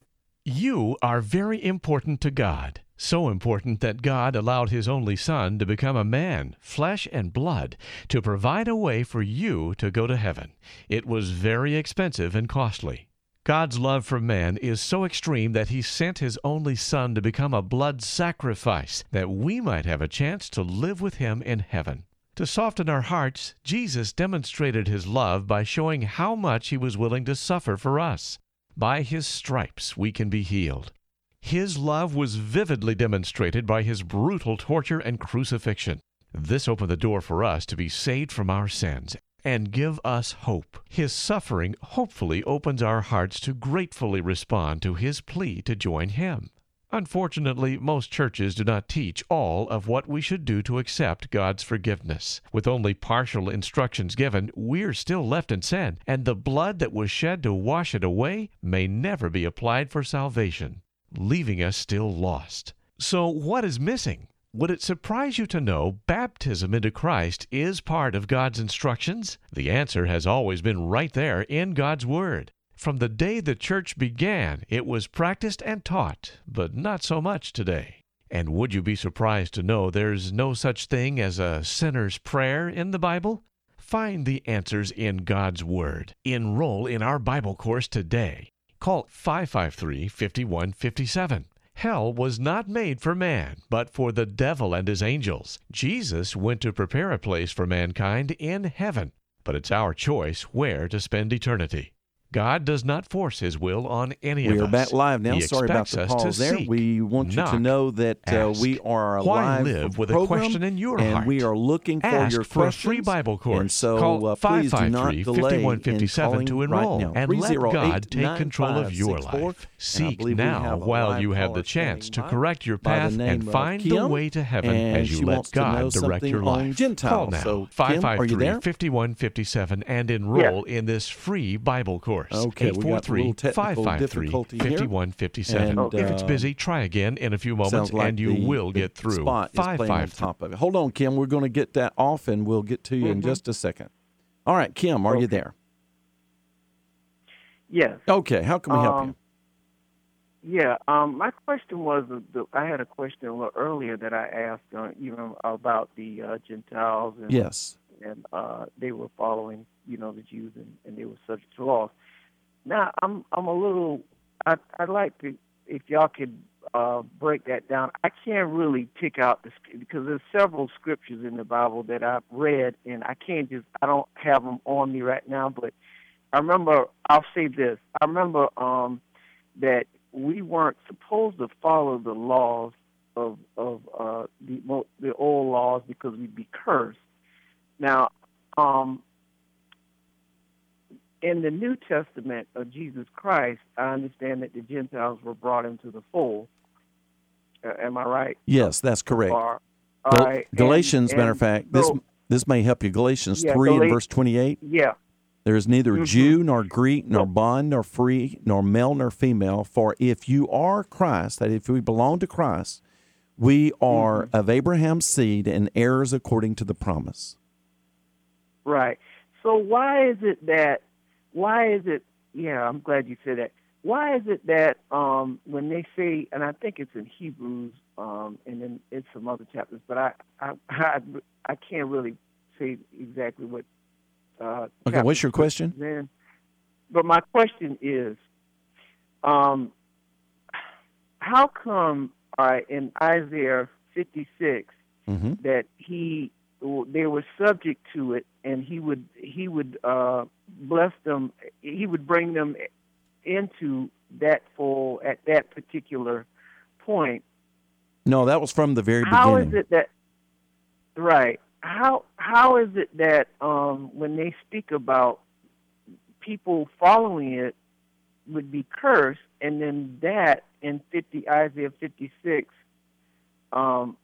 Speaker 3: You are very important to God. So important that God allowed His only Son to become a man, flesh and blood, to provide a way for you to go to heaven. It was very expensive and costly. God's love for man is so extreme that He sent His only Son to become a blood sacrifice that we might have a chance to live with Him in heaven. To soften our hearts, Jesus demonstrated His love by showing how much He was willing to suffer for us. By His stripes we can be healed. His love was vividly demonstrated by His brutal torture and crucifixion. This opened the door for us to be saved from our sins and give us hope. His suffering hopefully opens our hearts to gratefully respond to His plea to join Him. Unfortunately, most churches do not teach all of what we should do to accept God's forgiveness. With only partial instructions given, we're still left in sin, and the blood that was shed to wash it away may never be applied for salvation, leaving us still lost. So what is missing? Would it surprise you to know baptism into Christ is part of God's instructions? The answer has always been right there in God's Word. From the day the church began, it was practiced and taught, but not so much today. And would you be surprised to know there's no such thing as a sinner's prayer in the Bible? Find the answers in God's Word. Enroll in our Bible course today. Call five five three, five one five seven. Hell was not made for man, but for the devil and his angels. Jesus went to prepare a place for mankind in heaven, but it's our choice where to spend eternity. God does not force His will on any
Speaker 2: we
Speaker 3: of us.
Speaker 2: We are back live now.
Speaker 3: He
Speaker 2: Sorry about the pause there.
Speaker 3: Seek,
Speaker 2: we want you
Speaker 3: knock,
Speaker 2: to know that uh,
Speaker 3: ask.
Speaker 2: we are
Speaker 3: Why
Speaker 2: live
Speaker 3: live with
Speaker 2: program,
Speaker 3: a question in your
Speaker 2: and
Speaker 3: heart?
Speaker 2: we are looking for
Speaker 3: ask
Speaker 2: your
Speaker 3: for
Speaker 2: questions.
Speaker 3: a free Bible course.
Speaker 2: And so
Speaker 3: Call
Speaker 2: uh, please do not
Speaker 3: five five three,
Speaker 2: delay
Speaker 3: five one five seven
Speaker 2: in
Speaker 3: to enroll
Speaker 2: right now.
Speaker 3: and let God take control of your life. Seek now while you have the chance to correct your path and find the way to heaven as you let God direct your life. Call now,
Speaker 2: so,
Speaker 3: five five three, five one five seven, and enroll in this free Bible course.
Speaker 2: Okay,
Speaker 3: eight four three, five five three, five one five seven.
Speaker 2: And,
Speaker 3: If it's
Speaker 2: uh,
Speaker 3: busy, try again in a few moments,
Speaker 2: like
Speaker 3: and you
Speaker 2: the,
Speaker 3: will
Speaker 2: the
Speaker 3: get through.
Speaker 2: Spot is
Speaker 3: five
Speaker 2: playing on
Speaker 3: five
Speaker 2: top of it. Hold on, Kim. We're going to get that off, and we'll get to you
Speaker 4: mm-hmm.
Speaker 2: in just a second. All right, Kim, are
Speaker 4: okay.
Speaker 2: you there?
Speaker 4: Yes.
Speaker 2: Okay. How can we help
Speaker 4: um, you? Yeah. Um, my question was, uh, the, I had a question a little earlier that I asked, uh, you know, about the uh, Gentiles and
Speaker 2: Yes.
Speaker 4: and uh, they were following, you know, the Jews, and, and they were subject to laws. Now, I'm I'm a little. I, I'd like to, if y'all could uh, break that down. I can't really pick out the because there's several scriptures in the Bible that I've read, and I can't just. I don't have them on me right now, but I remember. I'll say this. I remember um, that we weren't supposed to follow the laws of of uh, the the old laws because we'd be cursed. Now, um, in the New Testament of Jesus Christ, I understand that the Gentiles were brought into the fold. Uh, am I right?
Speaker 2: Yes, that's correct.
Speaker 4: All
Speaker 2: Gal-
Speaker 4: right.
Speaker 2: Galatians,
Speaker 4: and,
Speaker 2: matter
Speaker 4: and
Speaker 2: of fact,
Speaker 4: so,
Speaker 2: this this may help you. Galatians
Speaker 4: yeah,
Speaker 2: three
Speaker 4: Gal-
Speaker 2: and verse twenty-eight.
Speaker 4: Yeah.
Speaker 2: There is neither
Speaker 4: Mm-hmm.
Speaker 2: Jew nor Greek nor
Speaker 4: No.
Speaker 2: bond nor free nor male nor female. For if you are Christ, that if we belong to Christ, we are
Speaker 4: Mm-hmm.
Speaker 2: of Abraham's seed and heirs according to the promise.
Speaker 4: Right. So why is it that, why is it, yeah, I'm glad you said that. Why is it that um, when they say, and I think it's in Hebrews, um, and then it's some other chapters, but I, I, I, I can't really say exactly what. Uh,
Speaker 2: Okay, what's your question?
Speaker 4: Then, but my question is, um, how come, all right, in Isaiah fifty-six,
Speaker 2: Mm-hmm.
Speaker 4: that he they were subject to it, and he would he would uh, bless them. He would bring them into that full at that particular point.
Speaker 2: No, that was from the very
Speaker 4: How
Speaker 2: beginning.
Speaker 4: is it that right? How how is it that um, when they speak about people following it would be cursed, and then that in fifty Isaiah fifty-six, um,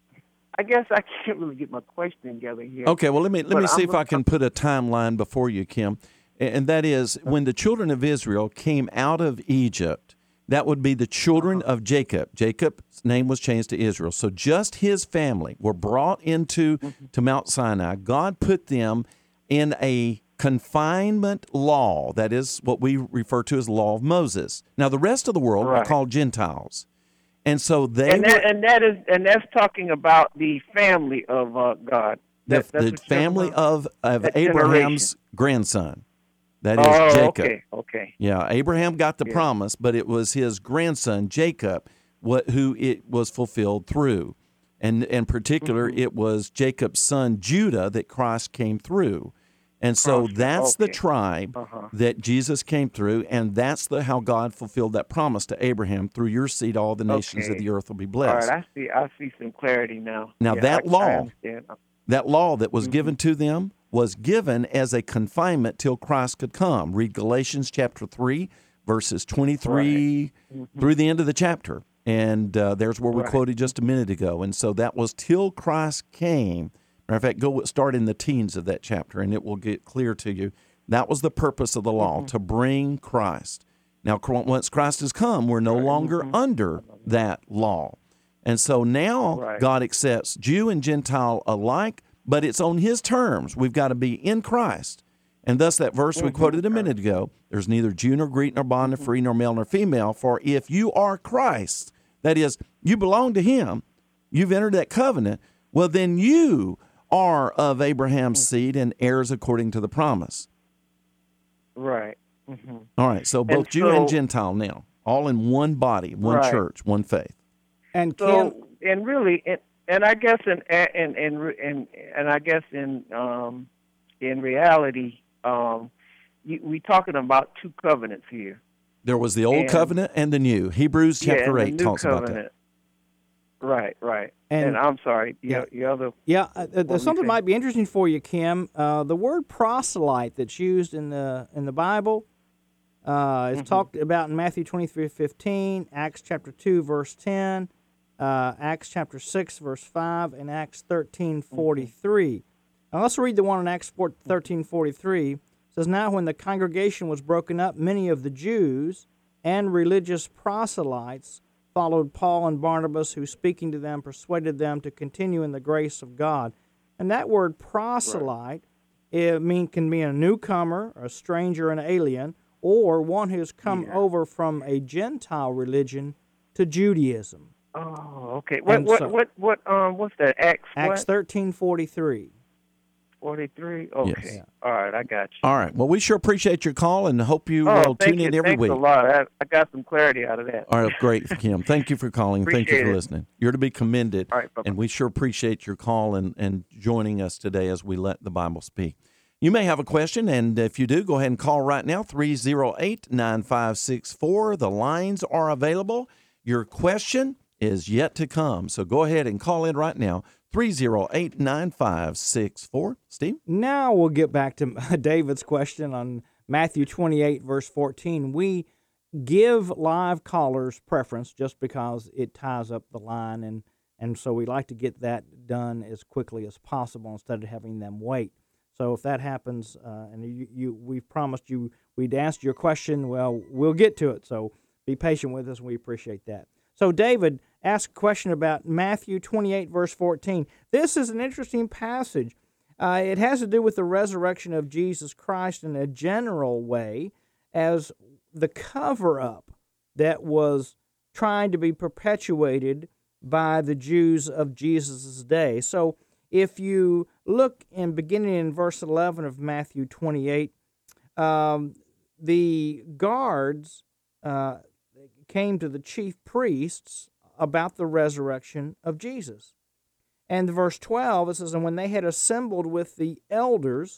Speaker 4: I guess I can't really get my question together here.
Speaker 2: Okay, well, let me let
Speaker 4: But
Speaker 2: me see
Speaker 4: I'm-
Speaker 2: if I can put a timeline before you, Kim. And that is when the children of Israel came out of Egypt, that would be the children
Speaker 4: Uh-huh.
Speaker 2: of Jacob. Jacob's name was changed to Israel. So just his family were brought into
Speaker 4: Mm-hmm.
Speaker 2: to Mount Sinai. God put them in a confinement law. That is what we refer to as the law of Moses. Now, the rest of the world are
Speaker 4: Right.
Speaker 2: called Gentiles. And so they
Speaker 4: and
Speaker 2: were
Speaker 4: that, and that is and that's talking about the family of uh, God.
Speaker 2: the,
Speaker 4: That- that's
Speaker 2: the
Speaker 4: what you're
Speaker 2: family
Speaker 4: talking about?
Speaker 2: of, of
Speaker 4: That
Speaker 2: Abraham's grandson. That is
Speaker 4: Oh,
Speaker 2: Jacob.
Speaker 4: okay, okay.
Speaker 2: Yeah, Abraham got the
Speaker 4: Yeah.
Speaker 2: promise, but it was his grandson Jacob what who it was fulfilled through. And in particular,
Speaker 4: Mm-hmm.
Speaker 2: it was Jacob's son Judah that Christ came through. And so
Speaker 4: Christ,
Speaker 2: that's the
Speaker 4: okay.
Speaker 2: tribe
Speaker 4: Uh-huh.
Speaker 2: that Jesus came through, and that's the how God fulfilled that promise to Abraham. Through your seed, all the nations of
Speaker 4: Okay.
Speaker 2: the earth will be
Speaker 4: All
Speaker 2: blessed.
Speaker 4: right, I see. I see some clarity now.
Speaker 2: Now,
Speaker 4: Yeah,
Speaker 2: that
Speaker 4: I,
Speaker 2: law-
Speaker 4: I understand.
Speaker 2: That law that was
Speaker 4: Mm-hmm.
Speaker 2: given to them was given as a confinement till Christ could come. Read Galatians chapter three, verses twenty-three through the end of the chapter. And uh, there's where we
Speaker 4: Right.
Speaker 2: quoted just a minute ago. And so that was till Christ came. Matter of fact, go start in the teens of that chapter, and it will get clear to you. That was the purpose of the law, to bring Christ. Now, cr- once Christ has come, we're no longer under that law. And so now
Speaker 4: Right.
Speaker 2: God accepts Jew and Gentile alike, but it's on his terms. We've got to be in Christ. And thus that verse we quoted a minute ago, there's neither Jew nor Greek nor bond nor free nor male nor female, for if you are Christ, that is, you belong to him, you've entered that covenant, well, then you are of Abraham's seed and heirs according to the promise.
Speaker 4: Right. Mm-hmm.
Speaker 2: All right, so both
Speaker 4: And
Speaker 2: Jew and
Speaker 4: so-
Speaker 2: Gentile now, all in one body, one
Speaker 4: Right.
Speaker 2: church, one faith.
Speaker 1: And Kim,
Speaker 4: So, and really, and, and I guess in and and and and I guess in um, in reality, um, you, we talking about two covenants here.
Speaker 2: There was the old
Speaker 4: And-
Speaker 2: covenant and the new. Hebrews chapter
Speaker 4: yeah, and
Speaker 2: eight
Speaker 4: the new
Speaker 2: talks about that.
Speaker 4: covenant. Right, right.
Speaker 1: And-
Speaker 4: And, I'm sorry, the,
Speaker 1: Yeah.
Speaker 4: the other.
Speaker 1: yeah, uh, uh,
Speaker 4: What were you
Speaker 1: something
Speaker 4: saying?
Speaker 1: might be interesting for you, Kim. Uh, the word proselyte that's used in the in the Bible uh, is
Speaker 4: Mm-hmm.
Speaker 1: talked about in Matthew twenty-three fifteen, Acts chapter two, verse ten, uh, Acts chapter six, verse five, and Acts thirteen forty-three.
Speaker 4: Mm-hmm.
Speaker 1: Now let's read the one in Acts thirteen forty-three. It says, "Now when the congregation was broken up, many of the Jews and religious proselytes followed Paul and Barnabas, who, speaking to them, persuaded them to continue in the grace of God." And that word proselyte it mean, can be a newcomer, a stranger, an alien, or one who's come
Speaker 4: Yeah.
Speaker 1: over from a Gentile religion to Judaism.
Speaker 4: Oh, okay. What
Speaker 1: And
Speaker 4: what
Speaker 1: so-
Speaker 4: what what um what's that? Acts
Speaker 1: Acts
Speaker 4: what?
Speaker 1: thirteen forty-three.
Speaker 4: forty-three? Okay.
Speaker 2: Yes.
Speaker 4: All right, I got you.
Speaker 2: All right. Well, we sure appreciate your call and hope you
Speaker 4: Oh,
Speaker 2: will
Speaker 4: thank
Speaker 2: tune
Speaker 4: you.
Speaker 2: in every
Speaker 4: Thanks
Speaker 2: week.
Speaker 4: a lot. I, I got some clarity out of that.
Speaker 2: All right, great, Kim. Thank you for calling. Thank you
Speaker 4: Appreciate
Speaker 2: for
Speaker 4: it.
Speaker 2: listening. You're to be commended.
Speaker 4: All right, bye-bye.
Speaker 2: And we sure appreciate your call and, and joining us today as we let the Bible speak. You may have a question, and if you do, go ahead and call right now, three oh eight, nine five six four. The lines are available. Your question is yet to come. So go ahead and call in right now, three oh eight, nine five six four. Steve?
Speaker 1: Now we'll get back to David's question on Matthew twenty-eight, verse fourteen. We give live callers preference just because it ties up the line, and, and so we like to get that done as quickly as possible instead of having them wait. So if that happens, uh, and you, you, we've promised you we'd ask your question, well, we'll get to it. So be patient with us, and we appreciate that. So David asked a question about Matthew twenty-eight, verse fourteen. This is an interesting passage. Uh, it has to do with the resurrection of Jesus Christ in a general way as the cover-up that was trying to be perpetuated by the Jews of Jesus' day. So if you look in beginning in verse eleven of Matthew twenty-eight, um, the guards uh, came to the chief priests about the resurrection of Jesus. And verse twelve, it says, and when they had assembled with the elders,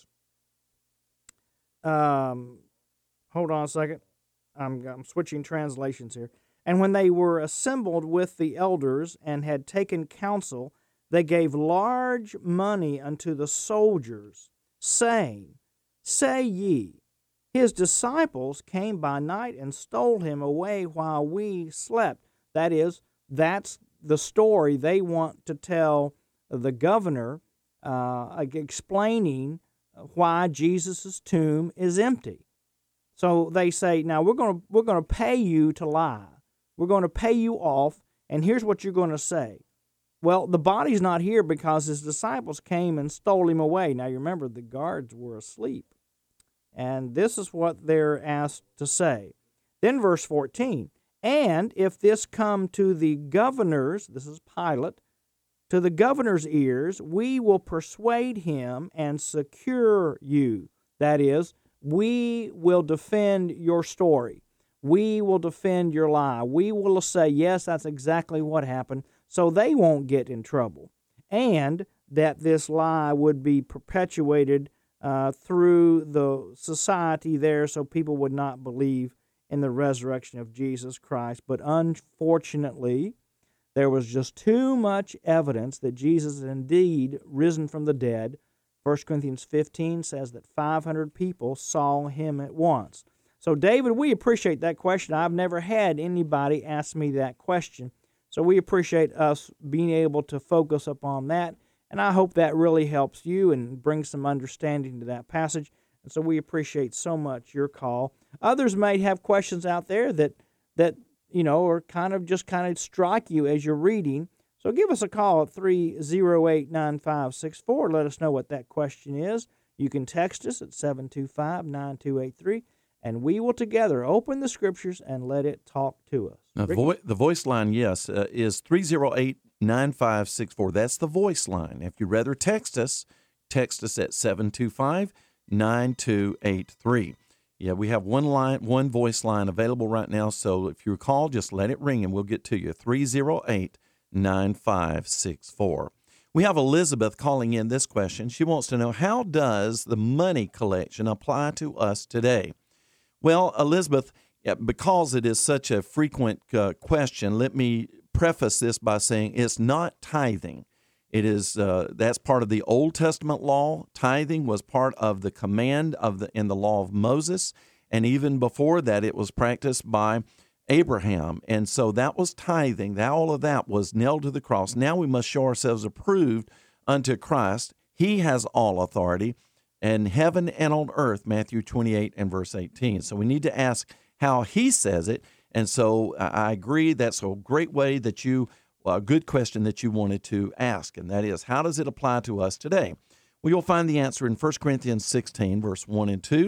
Speaker 1: um, hold on a second, I'm, I'm switching translations here. And when they were assembled with the elders and had taken counsel, they gave large money unto the soldiers, saying, say ye, his disciples came by night and stole him away while we slept. That is, that's the story they want to tell the governor, uh, explaining why Jesus' tomb is empty. So they say, now we're going to we're going to pay you to lie. We're going to pay you off, and here's what you're going to say. Well, the body's not here because his disciples came and stole him away. Now, you remember, the guards were asleep. And this is what they're asked to say. Then verse fourteen, and if this come to the governors, this is Pilate, to the governor's ears, we will persuade him and secure you. That is, we will defend your story. We will defend your lie. We will say, yes, that's exactly what happened, so they won't get in trouble. And that this lie would be perpetuated uh, through the society there so people would not believe in the resurrection of Jesus Christ. But unfortunately, there was just too much evidence that Jesus is indeed risen from the dead. First Corinthians fifteen says that five hundred people saw him at once. So, David, we appreciate that question. I've never had anybody ask me that question. So we appreciate us being able to focus upon that. And I hope that really helps you and brings some understanding to that passage. And so we appreciate so much your call. Others may have questions out there that, that you know, are kind of just kind of strike you as you're reading. So give us a call at three oh eight, nine five six four. Let us know what that question is. You can text us at seven two five, nine two eight three, and we will together open the Scriptures and let it talk to us.
Speaker 2: Now, vo- the voice line, yes, uh, is three oh eight, nine five six four. That's the voice line. If you'd rather text us, text us at seven two five, nine two eight three. Yeah, we have one line, one voice line available right now, so if you call, just let it ring and we'll get to you. three oh eight, nine five six four. We have Elizabeth calling in this question. She wants to know, how does the money collection apply to us today? Well, Elizabeth, because it is such a frequent uh, question, let me preface this by saying it's not tithing. It is uh, that's part of the Old Testament law. Tithing was part of the command of the in the law of Moses, and even before that, it was practiced by Abraham. And so that was tithing. That, all of that was nailed to the cross. Now we must show ourselves approved unto Christ. He has all authority, and heaven and on earth, Matthew twenty-eight and verse eighteen. So we need to ask how he says it. And so I agree that's a great way that you, well, a good question that you wanted to ask, and that is, how does it apply to us today? Well, you'll find the answer in First Corinthians sixteen, verse one and two.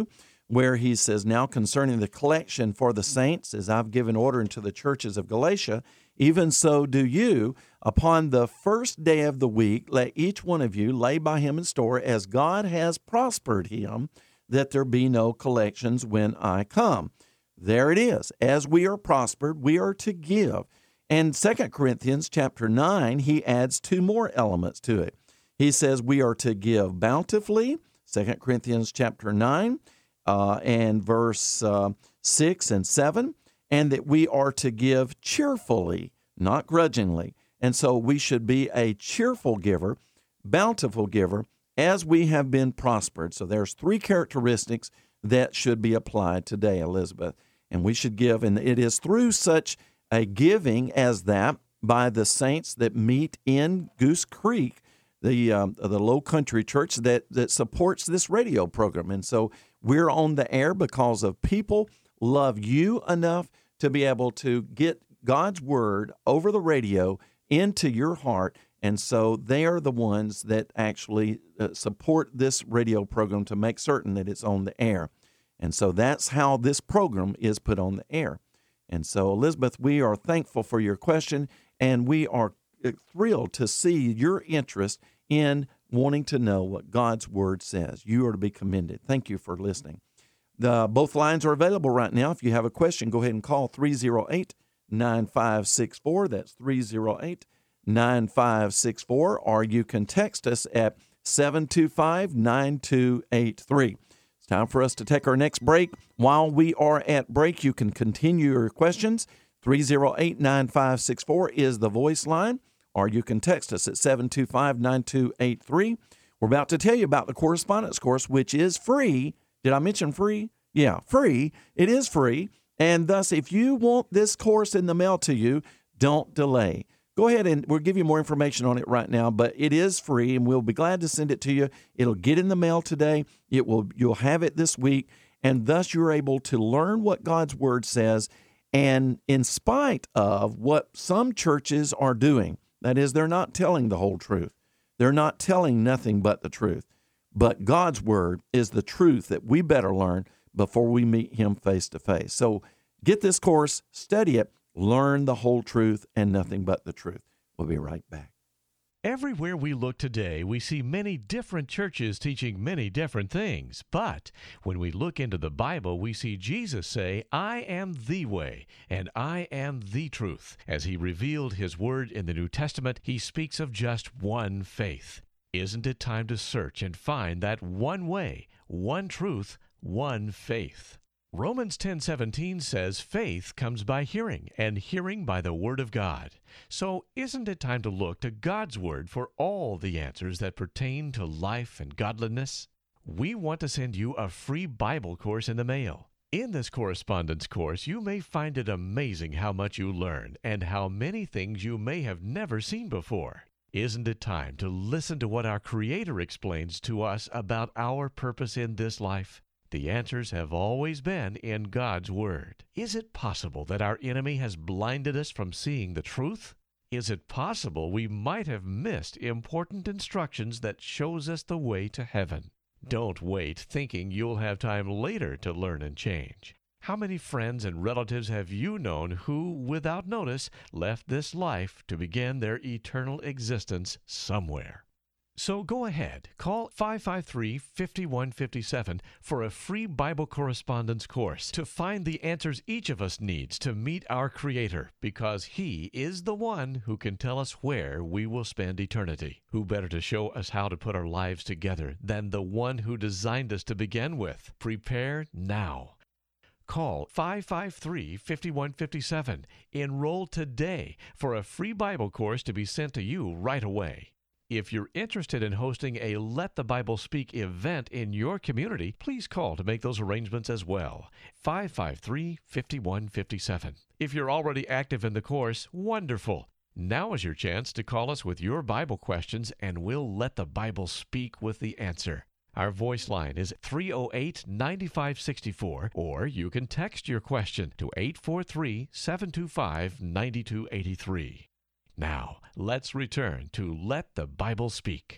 Speaker 2: where he says, now concerning the collection for the saints, as I've given order unto the churches of Galatia, even so do you. Upon the first day of the week, let each one of you lay by him in store as God has prospered him, that there be no collections when I come. There it is. As we are prospered, we are to give. And Second Corinthians chapter nine, he adds two more elements to it. He says we are to give bountifully, Second Corinthians chapter nine, uh, and verse uh, six and seven, and that we are to give cheerfully, not grudgingly. And so we should be a cheerful giver, bountiful giver, as we have been prospered. So there's three characteristics that should be applied today, Elizabeth. And we should give, and it is through such a giving as that by the saints that meet in Goose Creek, the um, the Low Country Church that, that supports this radio program. And so we're on the air because of people love you enough to be able to get God's word over the radio into your heart. And so they are the ones that actually uh, support this radio program to make certain that it's on the air. And so that's how this program is put on the air. And so, Elizabeth, we are thankful for your question, and we are thrilled to see your interest in wanting to know what God's Word says. You are to be commended. Thank you for listening. The, both lines are available right now. If you have a question, go ahead and call three oh eight, nine five six four. That's three oh eight, nine five six four. Or you can text us at seven two five, nine two eight three. Time for us to take our next break. While we are at break, you can continue your questions. three oh eight, nine five six four is the voice line, or you can text us at seven two five, nine two eight three. We're about to tell you about the correspondence course, which is free. Did I mention free? Yeah, free. It is free. And thus, if you want this course in the mail to you, don't delay. Go ahead and we'll give you more information on it right now, but it is free, and we'll be glad to send it to you. It'll get in the mail today. It will. You'll have it this week, and thus you're able to learn what God's Word says. And in spite of what some churches are doing, that is, they're not telling the whole truth. They're not telling nothing but the truth. But God's Word is the truth that we better learn before we meet Him face to face. So get this course, study it, learn the whole truth and nothing but the truth. We'll be right back.
Speaker 3: Everywhere we look today, we see many different churches teaching many different things. But when we look into the Bible, we see Jesus say, I am the way, and I am the truth. As He revealed His Word in the New Testament, He speaks of just one faith. Isn't it time to search and find that one way, one truth, one faith? Romans ten seventeen says faith comes by hearing, and hearing by the Word of God. So isn't it time to look to God's Word for all the answers that pertain to life and godliness? We want to send you a free Bible course in the mail. In this correspondence course, you may find it amazing how much you learn and how many things you may have never seen before. Isn't it time to listen to what our Creator explains to us about our purpose in this life? The answers have always been in God's Word. Is it possible that our enemy has blinded us from seeing the truth? Is it possible we might have missed important instructions that shows us the way to heaven? Don't wait thinking you'll have time later to learn and change. How many friends and relatives have you known who, without notice, left this life to begin their eternal existence somewhere? So go ahead, call five five three, five one five seven for a free Bible correspondence course to find the answers each of us needs to meet our Creator, because He is the one who can tell us where we will spend eternity. Who better to show us how to put our lives together than the one who designed us to begin with? Prepare now. Call five five three, five one five seven. Enroll today for a free Bible course to be sent to you right away. If you're interested in hosting a Let the Bible Speak event in your community, please call to make those arrangements as well. five five three, five one five seven. If you're already active in the course, wonderful. Now is your chance to call us with your Bible questions, and we'll let the Bible speak with the answer. Our voice line is three oh eight, nine five six four, or you can text your question to eight four three, seven two five, nine two eight three. Now, let's return to Let the Bible Speak.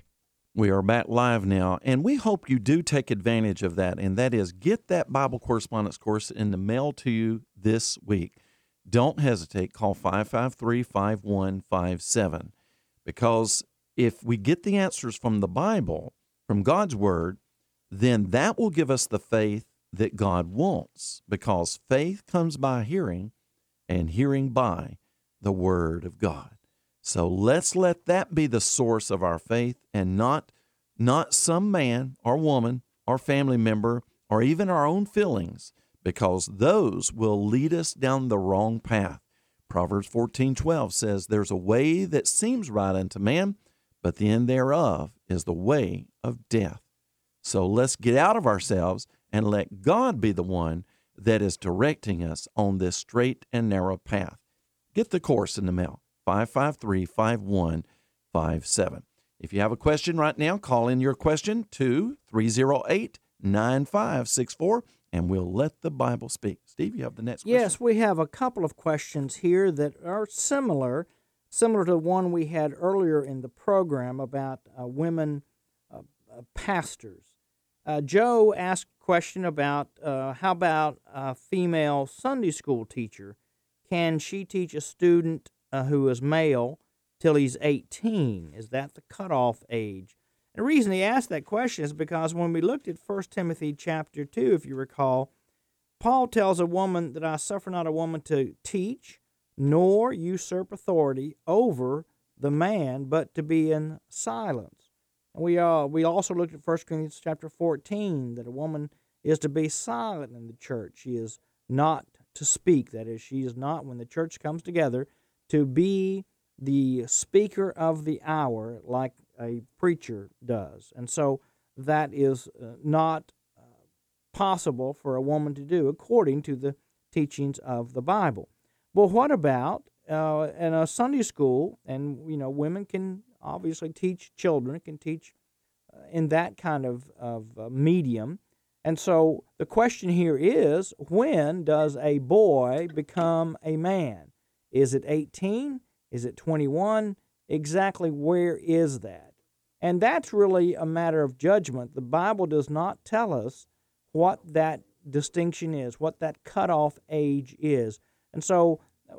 Speaker 2: We are back live now, and we hope you do take advantage of that, and that is get that Bible correspondence course in the mail to you this week. Don't hesitate. Call five five three, five one five seven, because if we get the answers from the Bible, from God's Word, then that will give us the faith that God wants, because faith comes by hearing, and hearing by the Word of God. So let's let that be the source of our faith, and not, not some man or woman or family member or even our own feelings, because those will lead us down the wrong path. Proverbs fourteen twelve says, "There's a way that seems right unto man, but the end thereof is the way of death." So let's get out of ourselves and let God be the one that is directing us on this straight and narrow path. Get the course in the mail. five five three, five one five seven. If you have a question right now, call in your question to three oh eight, nine five six four, and we'll let the Bible speak. Steve, you have the next question?
Speaker 1: Yes, we have a couple of questions here that are similar, similar to one we had earlier in the program about uh, women uh, uh, pastors. Uh, Joe asked a question about uh, how about a female Sunday school teacher? Can she teach a student Uh, who is male till he's eighteen? Is that the cutoff age? And the reason he asked that question is because when we looked at First Timothy chapter two, if you recall, Paul tells a woman that I suffer not a woman to teach, nor usurp authority over the man, but to be in silence. And we uh, we also looked at First Corinthians chapter fourteen, that a woman is to be silent in the church. She is not to speak. That is, she is not, when the church comes together, to be the speaker of the hour like a preacher does. And so that is uh, not uh, possible for a woman to do according to the teachings of the Bible. Well, what about uh, in a Sunday school? And, you know, women can obviously teach children, can teach uh, in that kind of, of uh, medium. And so the question here is, when does a boy become a man? Is it eighteen? Is it twenty-one? Exactly where is that? And that's really a matter of judgment. The Bible does not tell us what that distinction is, what that cutoff age is. And so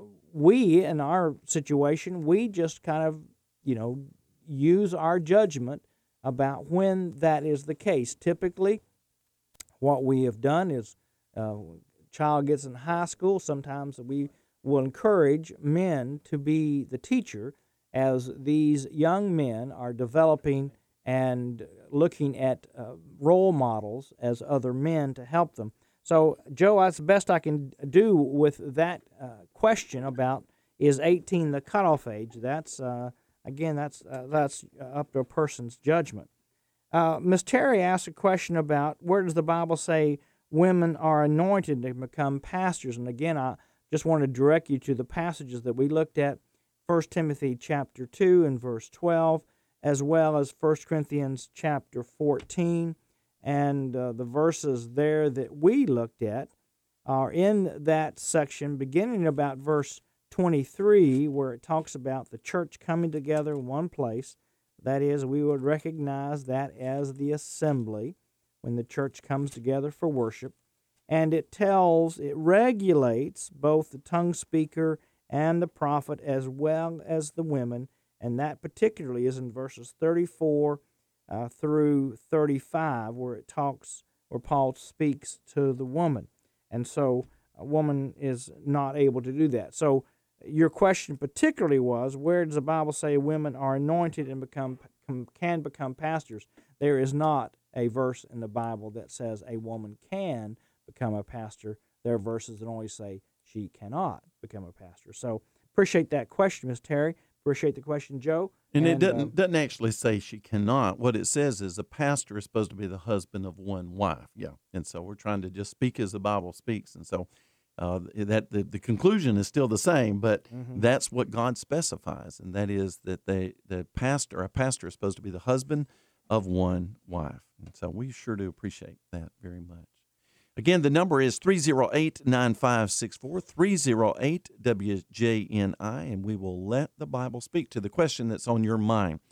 Speaker 1: we, in our situation, we just kind of, you know, use our judgment about when that is the case. Typically, what we have done is uh, child gets in high school, sometimes we will encourage men to be the teacher as these young men are developing and looking at uh, role models as other men to help them. So, Joe, that's the best I can do with that uh, question about is eighteen the cutoff age. That's, uh, again, that's uh, that's up to a person's judgment. Uh, Miz Terry asked a question about where does the Bible say women are anointed to become pastors? And again, I just want to direct you to the passages that we looked at, First Timothy chapter two and verse twelve, as well as First Corinthians chapter fourteen. And uh, the verses there that we looked at are in that section, beginning about verse twenty-three, where it talks about the church coming together in one place. That is, we would recognize that as the assembly, when the church comes together for worship. And it tells, it regulates both the tongue speaker and the prophet as well as the women, and that particularly is in verses thirty-four uh, through thirty-five, where it talks, where Paul speaks to the woman. And so a woman is not able to do that. So your question particularly was, where does the Bible say women are anointed and become can become pastors? There is not a verse in the Bible that says a woman can become a pastor. There are verses that only say she cannot become a pastor. So appreciate that question, Miz Terry. Appreciate the question, Joe.
Speaker 2: And,
Speaker 1: and
Speaker 2: it doesn't,
Speaker 1: uh,
Speaker 2: doesn't actually say she cannot. What it says is a pastor is supposed to be the husband of one wife. Yeah. And so we're trying to just speak as the Bible speaks. And so uh, that the, the conclusion is still the same, but mm-hmm. that's what God specifies. And that is that they, the pastor, a pastor is supposed to be the husband of one wife. And so we sure do appreciate that very much. Again, the number is three oh eight, nine five six four, three oh eight W J N I, and we will let the Bible speak to the question that's on your mind.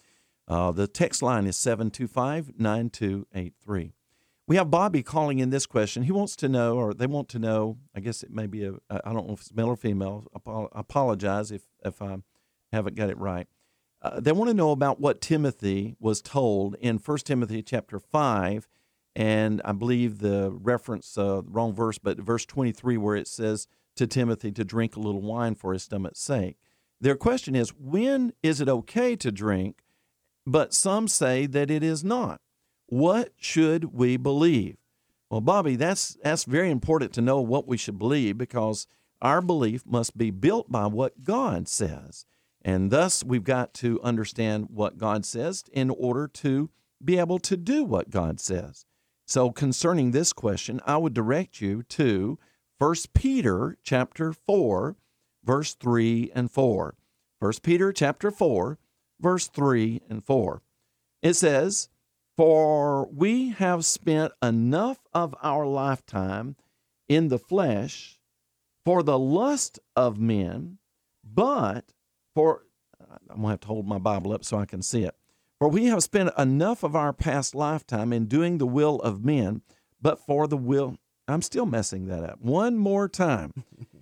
Speaker 2: Uh, the text line is seven two five, nine two eight three. We have Bobby calling in this question. He wants to know, or they want to know, I guess it may be, a, I don't know if it's male or female. I apologize if, if I haven't got it right. Uh, they want to know about what Timothy was told in First Timothy chapter five, and I believe the reference, uh, wrong verse, but verse twenty-three, where it says to Timothy to drink a little wine for his stomach's sake. Their question is, when is it okay to drink? But some say that it is not. What should we believe? Well, Bobby, that's that's very important to know what we should believe, because our belief must be built by what God says. And thus, we've got to understand what God says in order to be able to do what God says. So concerning this question, I would direct you to First Peter chapter four, verse three and four. First Peter chapter four, verse three and four. It says, "For we have spent enough of our lifetime in the flesh for the lust of men, but for," I'm going to have to hold my Bible up so I can see it. "For we have spent enough of our past lifetime in doing the will of men, but for the will," I'm still messing that up. One more time.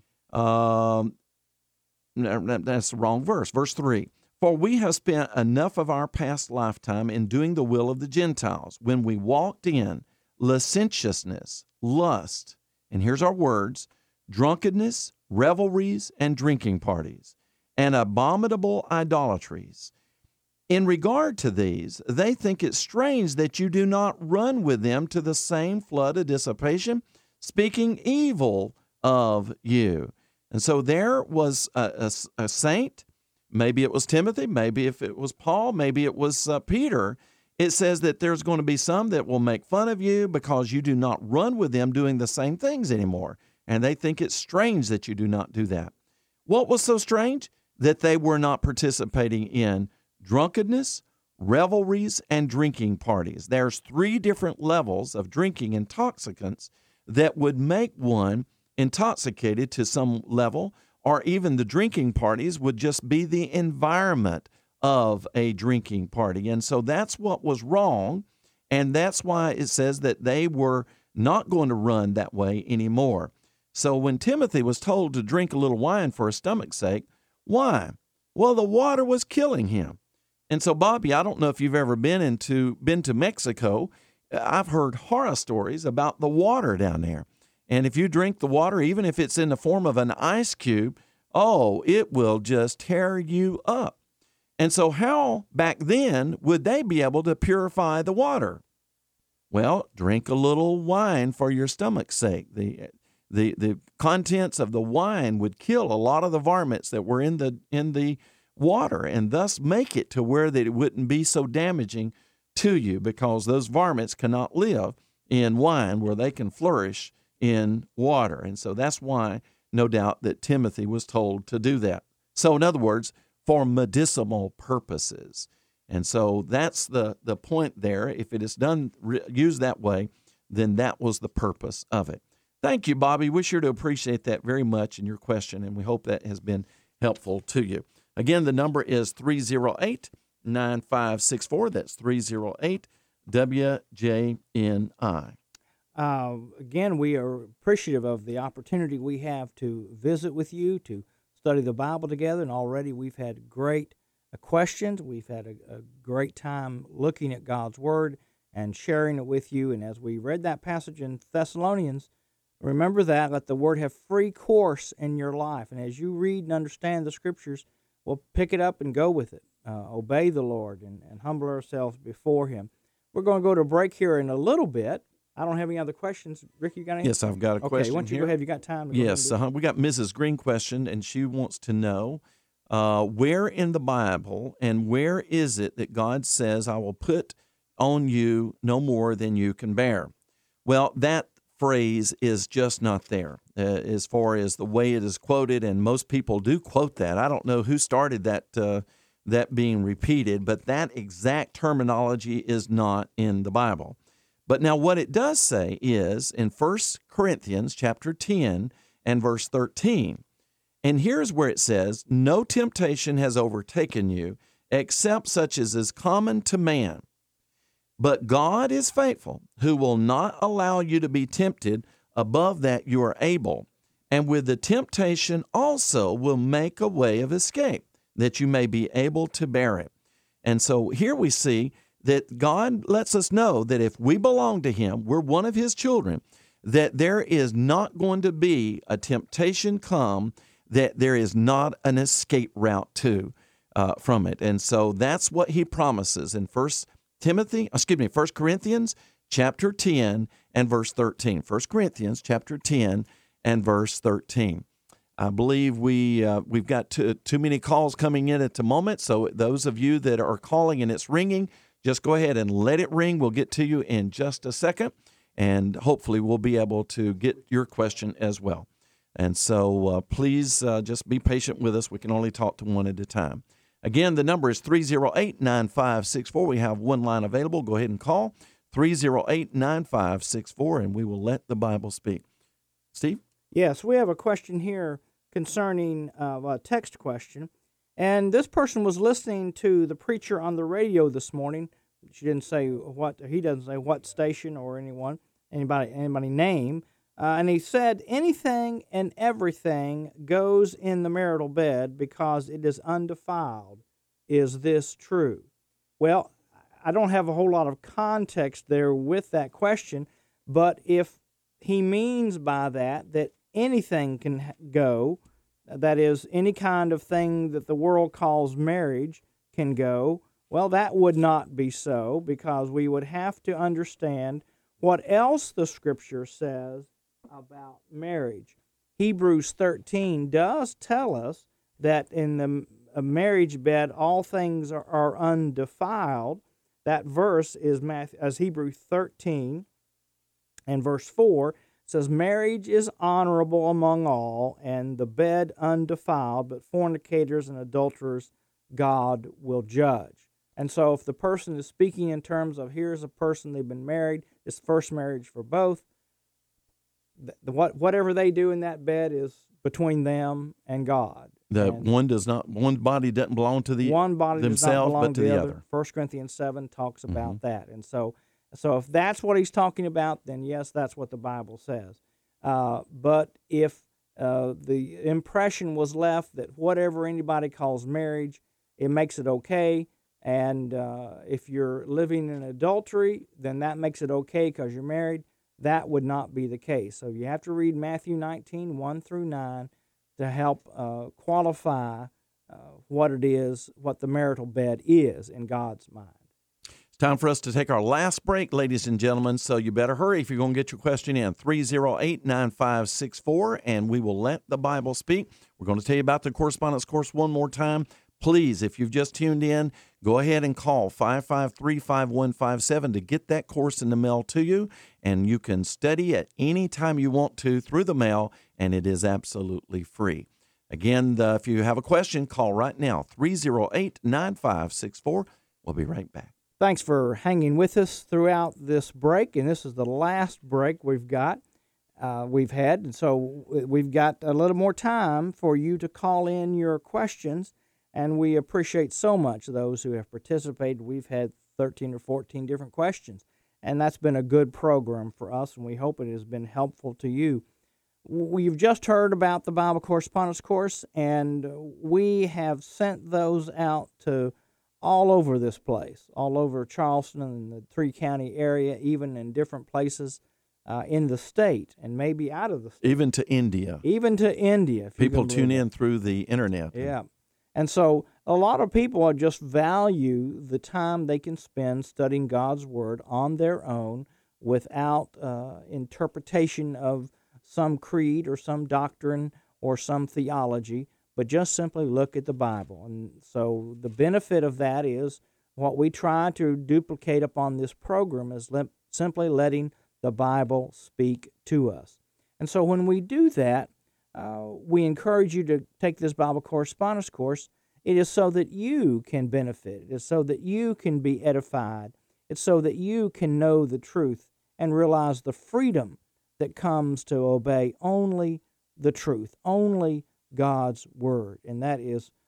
Speaker 2: um, that's the wrong verse. Verse three. "For we have spent enough of our past lifetime in doing the will of the Gentiles, when we walked in licentiousness, lust," and here's our words, "drunkenness, revelries, and drinking parties, and abominable idolatries. In regard to these, they think it strange that you do not run with them to the same flood of dissipation, speaking evil of you." And so there was a, a, a saint. Maybe it was Timothy, maybe if it was Paul, maybe it was uh, Peter. It says that there's going to be some that will make fun of you because you do not run with them doing the same things anymore. And they think it's strange that you do not do that. What was so strange? That they were not participating in drunkenness, revelries, and drinking parties. There's three different levels of drinking intoxicants that would make one intoxicated to some level, or even the drinking parties would just be the environment of a drinking party. And so that's what was wrong, and that's why it says that they were not going to run that way anymore. So when Timothy was told to drink a little wine for his stomach's sake, why? Well, the water was killing him. And so, Bobby, I don't know if you've ever been into been to Mexico. I've heard horror stories about the water down there. And if you drink the water, even if it's in the form of an ice cube, oh, it will just tear you up. And so how, back then, would they be able to purify the water? Well, drink a little wine for your stomach's sake. The the the contents of the wine would kill a lot of the varmints that were in the in the water, and thus make it to where that it wouldn't be so damaging to you, because those varmints cannot live in wine where they can flourish in water. And so that's why, no doubt, that Timothy was told to do that. So in other words, for medicinal purposes. And so that's the, the point there. If it is done, re, used that way, then that was the purpose of it. Thank you, Bobby. We sure to appreciate that very much in your question, and we hope that has been helpful to you. Again, the number is three oh eight, nine five six four. That's three oh eight W J N I.
Speaker 1: Uh, again, we are appreciative of the opportunity we have to visit with you, to study the Bible together, and already we've had great uh, questions. We've had a, a great time looking at God's Word and sharing it with you. And as we read that passage in Thessalonians, remember that, let the Word have free course in your life. And as you read and understand the Scriptures, we'll pick it up and go with it. Uh, obey the Lord and, and humble ourselves before Him. We're going to go to a break here in a little bit. I don't have any other questions. Rick, you got any?
Speaker 2: Yes, I've got a
Speaker 1: okay,
Speaker 2: question
Speaker 1: why don't you
Speaker 2: here.
Speaker 1: go ahead? You got time? To
Speaker 2: yes, uh-huh. We got Missus Green question, and she wants to know, uh, where in the Bible and where is it that God says, "I will put on you no more than you can bear"? Well, that phrase is just not there uh, as far as the way it is quoted, and most people do quote that. I don't know who started that uh, that being repeated, but that exact terminology is not in the Bible. But now what it does say is in First Corinthians chapter ten and verse thirteen. And here's where it says, "No temptation has overtaken you except such as is common to man. But God is faithful, who will not allow you to be tempted above that you are able, and with the temptation also will make a way of escape, that you may be able to bear it. And so here we see that God lets us know that if we belong to Him, we're one of His children, that there is not going to be a temptation come that there is not an escape route to uh, from it. And so that's what He promises in First Timothy, excuse me, First Corinthians chapter ten and verse thirteen. First Corinthians chapter ten and verse thirteen. I believe we uh, we've got too, too many calls coming in at the moment. So those of you that are calling and it's ringing, just go ahead and let it ring. We'll get to you in just a second, and hopefully we'll be able to get your question as well. And so uh, please uh, just be patient with us. We can only talk to one at a time. Again, the number is three oh eight, nine five six four. We have one line available. Go ahead and call three oh eight, nine five six four, and we will let the Bible speak. Steve?
Speaker 1: Yes, we have a question here concerning uh, a text question. And this person was listening to the preacher on the radio this morning. She didn't say what, he doesn't say what station or anyone, anybody, anybody name. Uh, and he said, anything and everything goes in the marital bed because it is undefiled. Is this true? Well, I don't have a whole lot of context there with that question, but if he means by that that anything can go, that is, any kind of thing that the world calls marriage can go, well, that would not be so, because we would have to understand what else the Scripture says about marriage. Hebrews thirteen does tell us that in the marriage bed all things are, are undefiled. That verse is Matthew, as Hebrews thirteen and verse four says, marriage is honorable among all, and the bed undefiled, but fornicators and adulterers God will judge. And so if the person is speaking in terms of here's a person, they've been married, it's first marriage for both, the, what whatever they do in that bed is between them and God.
Speaker 2: The
Speaker 1: and
Speaker 2: one does not, one body doesn't belong to the
Speaker 1: one body
Speaker 2: themselves,
Speaker 1: does not belong
Speaker 2: but to the,
Speaker 1: the
Speaker 2: other.
Speaker 1: other. First Corinthians seven talks about
Speaker 2: Mm-hmm.
Speaker 1: that. And so, so if that's what he's talking about, then yes, that's what the Bible says. Uh, but if uh, the impression was left that whatever anybody calls marriage, it makes it okay, and uh, if you're living in adultery, then that makes it okay because you're married, that would not be the case. So you have to read Matthew nineteen, one through nine to help uh, qualify uh, what it is, what the marital bed is in God's mind.
Speaker 2: It's time for us to take our last break, ladies and gentlemen, so you better hurry if you're going to get your question in. three oh eight, nine five six four, and we will let the Bible speak. We're going to tell you about the correspondence course one more time. Please, if you've just tuned in, go ahead and call five five three, five one five seven to get that course in the mail to you, and you can study at any time you want to through the mail, and it is absolutely free. Again, the, if you have a question, call right now, three oh eight, nine five six four. We'll be right back.
Speaker 1: Thanks for hanging with us throughout this break, and this is the last break we've got, uh, we've had, and so we've got a little more time for you to call in your questions. And we appreciate so much those who have participated. We've had thirteen or fourteen different questions, and that's been a good program for us, and we hope it has been helpful to you. We've just heard about the Bible Correspondence Course, and we have sent those out to all over this place, all over Charleston and the three-county area, even in different places uh, in the state, and maybe out of the state.
Speaker 2: Even to India.
Speaker 1: Even to India. If
Speaker 2: People
Speaker 1: you can
Speaker 2: tune
Speaker 1: believe
Speaker 2: in
Speaker 1: it.
Speaker 2: through the internet.
Speaker 1: Yeah. And so a lot of people just value the time they can spend studying God's Word on their own without uh, interpretation of some creed or some doctrine or some theology, but just simply look at the Bible. And so the benefit of that is what we try to duplicate upon this program is lim- simply letting the Bible speak to us. And so when we do that, Uh, we encourage you to take this Bible Correspondence Course. It is so that you can benefit. It is so that you can be edified. It's so that you can know the truth and realize the freedom that comes to obey only the truth, only God's Word. And that is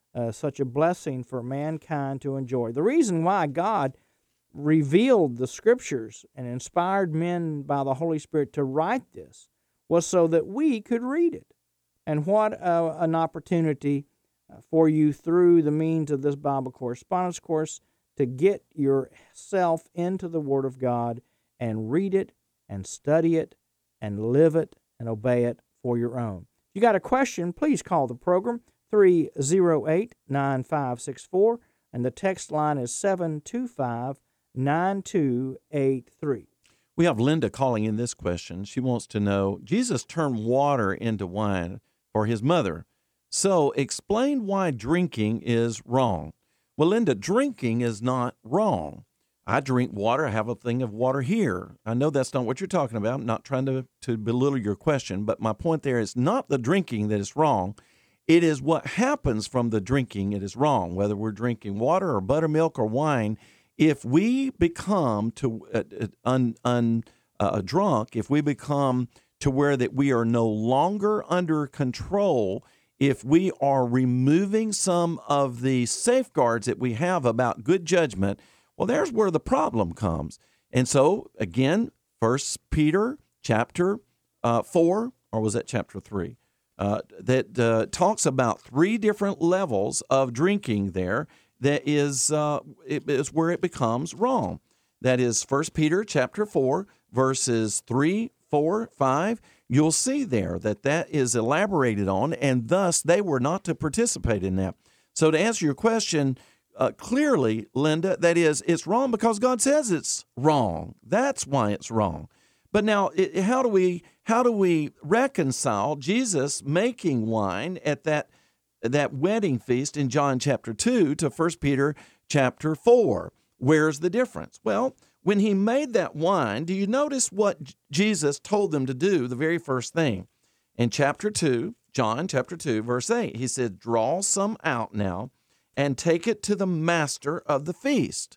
Speaker 1: uh, such a blessing for mankind to enjoy. The reason why God revealed the Scriptures and inspired men by the Holy Spirit to write this was so that we could read it. And what uh, an opportunity for you through the means of this Bible correspondence course to get yourself into the Word of God and read it and study it and live it and obey it for your own. If you got a question, please call the program three oh eight, nine five six four, and the text line is seven two five, nine two eight three.
Speaker 2: We have Linda calling in this question. She wants to know, Jesus turned water into wine for his mother. So explain why drinking is wrong. Well, Linda, drinking is not wrong. I drink water. I have a thing of water here. I know that's not what you're talking about. I'm not trying to, to belittle your question, but my point there is not the drinking that is wrong. It is what happens from the drinking it is wrong, whether we're drinking water or buttermilk or wine. If we become to uh, un, un, uh, drunk, if we become to where that we are no longer under control, if we are removing some of the safeguards that we have about good judgment, well, there's where the problem comes. And so, again, First Peter chapter uh, four, or was that chapter three, uh, that uh, talks about three different levels of drinking there. That is, uh, it is where it becomes wrong. That is First Peter chapter four, verses three, four, five. You'll see there that that is elaborated on, and thus they were not to participate in that. So to answer your question uh, clearly, Linda, that is, it's wrong because God says it's wrong. That's why it's wrong. But now, it, how do we how do we reconcile Jesus making wine at that that wedding feast in John chapter two to First Peter chapter four? Where's the difference? Well, when he made that wine, do you notice what Jesus told them to do the very first thing? In chapter two, John chapter two, verse eight, he said, draw some out now and take it to the master of the feast.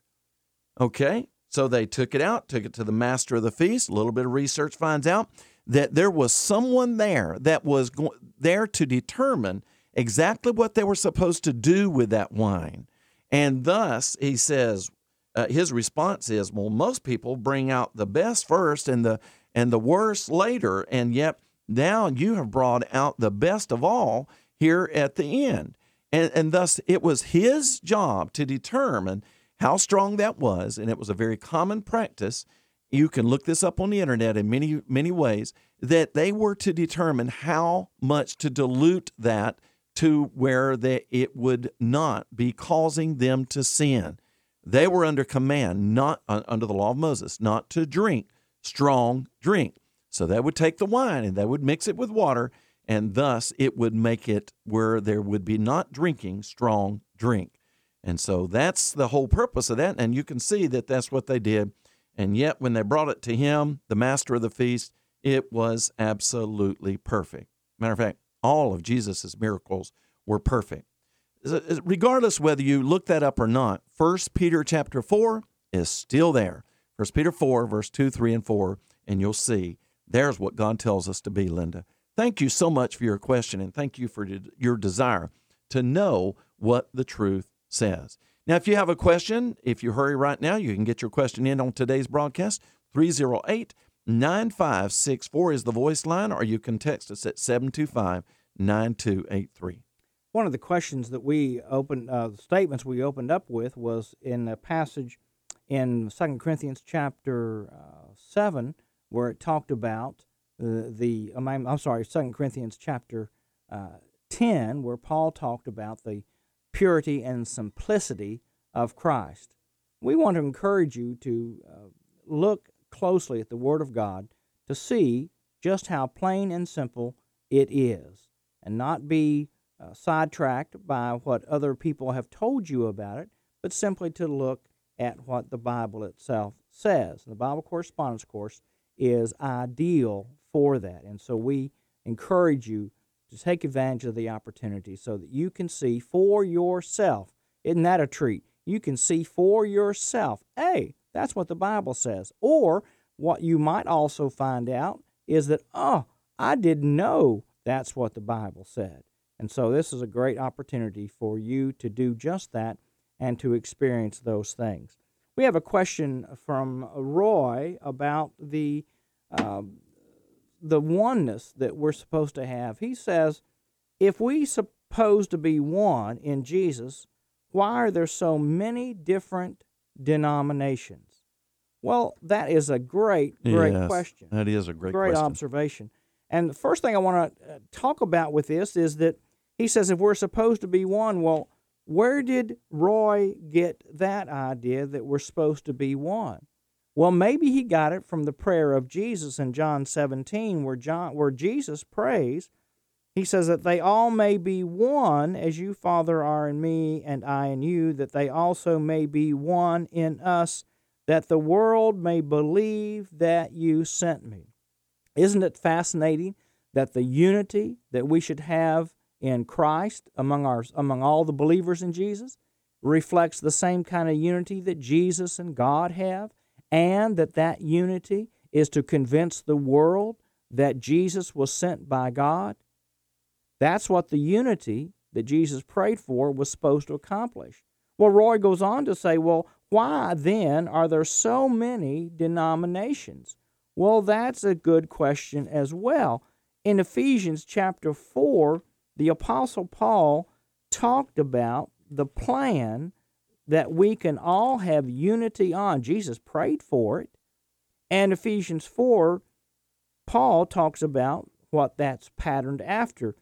Speaker 2: Okay, so they took it out, took it to the master of the feast. A little bit of research finds out that there was someone there that was go- there to determine exactly what they were supposed to do with that wine. And thus, he says, uh, his response is, well, most people bring out the best first and the and the worst later, and yet now you have brought out the best of all here at the end. And, and thus, it was his job to determine how strong that was, and it was a very common practice. You can look this up on the internet in many, many ways, that they were to determine how much to dilute that to where they, it would not be causing them to sin. They were under command, not uh, under the law of Moses, not to drink strong drink. So they would take the wine and they would mix it with water, and thus it would make it where there would be not drinking strong drink. And so that's the whole purpose of that, and you can see that that's what they did. And yet when they brought it to him, the master of the feast, it was absolutely perfect. Matter of fact, all of Jesus' miracles were perfect. Regardless whether you look that up or not, First Peter chapter four is still there. First Peter four, verse two, three, and four, and you'll see there's what God tells us to be, Linda. Thank you so much for your question, and thank you for your desire to know what the truth says. Now, if you have a question, if you hurry right now, you can get your question in on today's broadcast. three oh eight, nine five six four is the voice line, or you can text us at seven two five, nine two eight three.
Speaker 1: One of the questions that we opened, uh, the statements we opened up with was in a passage in Second Corinthians chapter uh, seven, where it talked about uh, the, I'm, I'm sorry, Second Corinthians chapter uh, ten, where Paul talked about the purity and simplicity of Christ. We want to encourage you to uh, look closely at the Word of God to see just how plain and simple it is, and not be uh, sidetracked by what other people have told you about it, but simply to look at what the Bible itself says. The Bible Correspondence Course is ideal for that, and so we encourage you to take advantage of the opportunity so that you can see for yourself. Isn't that a treat? You can see for yourself, hey, that's what the Bible says. Or what you might also find out is that, oh, I didn't know that's what the Bible said. And so this is a great opportunity for you to do just that and to experience those things. We have a question from Roy about the uh, the oneness that we're supposed to have. He says, if we supposed to be one in Jesus, why are there so many different denominations? Well, that is a great, great
Speaker 2: yes,
Speaker 1: question.
Speaker 2: That is a great,
Speaker 1: great
Speaker 2: question.
Speaker 1: observation. And the first thing I want to talk about with this is that he says if we're supposed to be one, well, where did Roy get that idea that we're supposed to be one? Well, maybe he got it from the prayer of Jesus in John seventeen, where John, where Jesus prays. He says that they all may be one, as you, Father, are in me, and I in you, that they also may be one in us, that the world may believe that you sent me. Isn't it fascinating that the unity that we should have in Christ among our among all the believers in Jesus reflects the same kind of unity that Jesus and God have, and that that unity is to convince the world that Jesus was sent by God? That's what the unity that Jesus prayed for was supposed to accomplish. Well, Roy goes on to say, well, why then are there so many denominations? Well, that's a good question as well. In Ephesians chapter four, the Apostle Paul talked about the plan that we can all have unity on. Jesus prayed for it. And Ephesians four, Paul talks about what that's patterned after.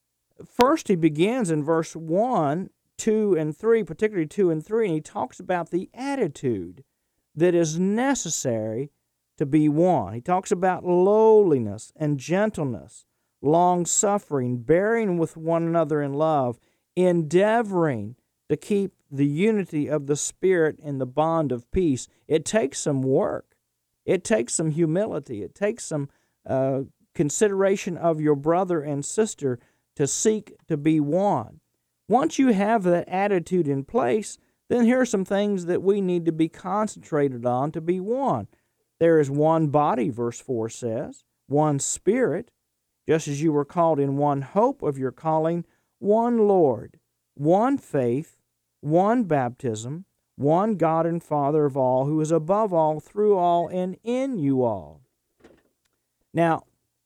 Speaker 1: First, he begins in verse one, two, and three, particularly two and three, and he talks about the attitude that is necessary to be one. He talks about lowliness and gentleness, long-suffering, bearing with one another in love, endeavoring to keep the unity of the Spirit in the bond of peace. It takes some work. It takes some humility. It takes some uh, consideration of your brother and sister to seek to be one. Once you have that attitude in place, then here are some things that we need to be concentrated on to be one. There is one body, verse four says, one Spirit, just as you were called in one hope of your calling, one Lord, one faith, one baptism, one God and Father of all, who is above all, through all, and in you all. Now,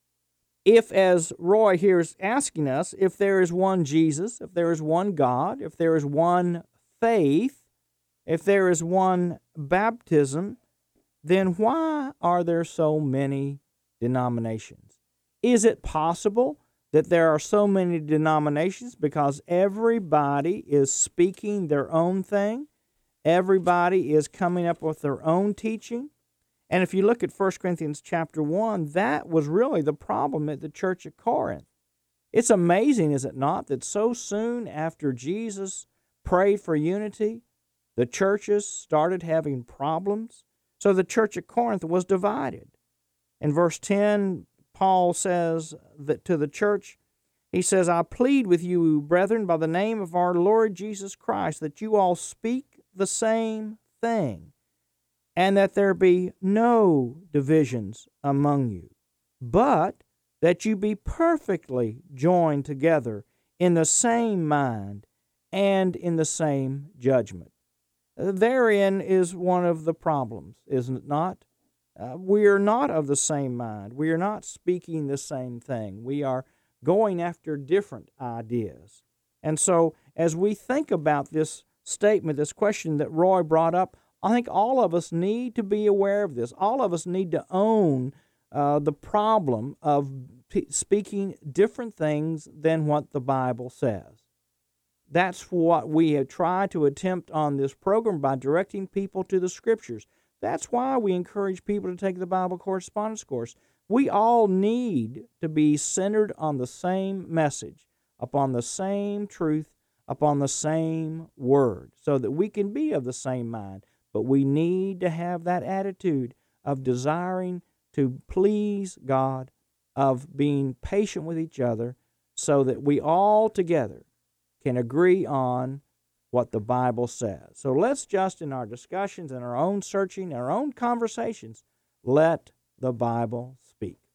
Speaker 1: if, as Roy here is asking us, if there is one Jesus, if there is one God, if there is one faith, if there is one baptism, then why are there so many denominations? Is it possible that there are so many denominations because everybody is speaking their own thing? Everybody is coming up with their own teaching? And if you look at First Corinthians chapter one, that was really the problem at the church at Corinth. It's amazing, is it not, that so soon after Jesus prayed for unity, the churches started having problems? So the church at Corinth was divided. In verse ten, Paul says that to the church, he says, I plead with you, brethren, by the name of our Lord Jesus Christ, that you all speak the same thing, and that there be no divisions among you, but that you be perfectly joined together in the same mind and in the same judgment. Therein is one of the problems, isn't it not? Uh, we are not of the same mind. We are not speaking the same thing. We are going after different ideas. And so as we think about this statement, this question that Roy brought up, I think all of us need to be aware of this. All of us need to own uh, the problem of p- speaking different things than what the Bible says. That's what we have tried to attempt on this program by directing people to the Scriptures. That's why we encourage people to take the Bible correspondence course. We all need to be centered on the same message, upon the same truth, upon the same word, so that we can be of the same mind. But we need to have that attitude of desiring to please God, of being patient with each other, so that we all together can agree on what the Bible says. So let's just, in our discussions and our own searching, our own conversations, let the Bible speak.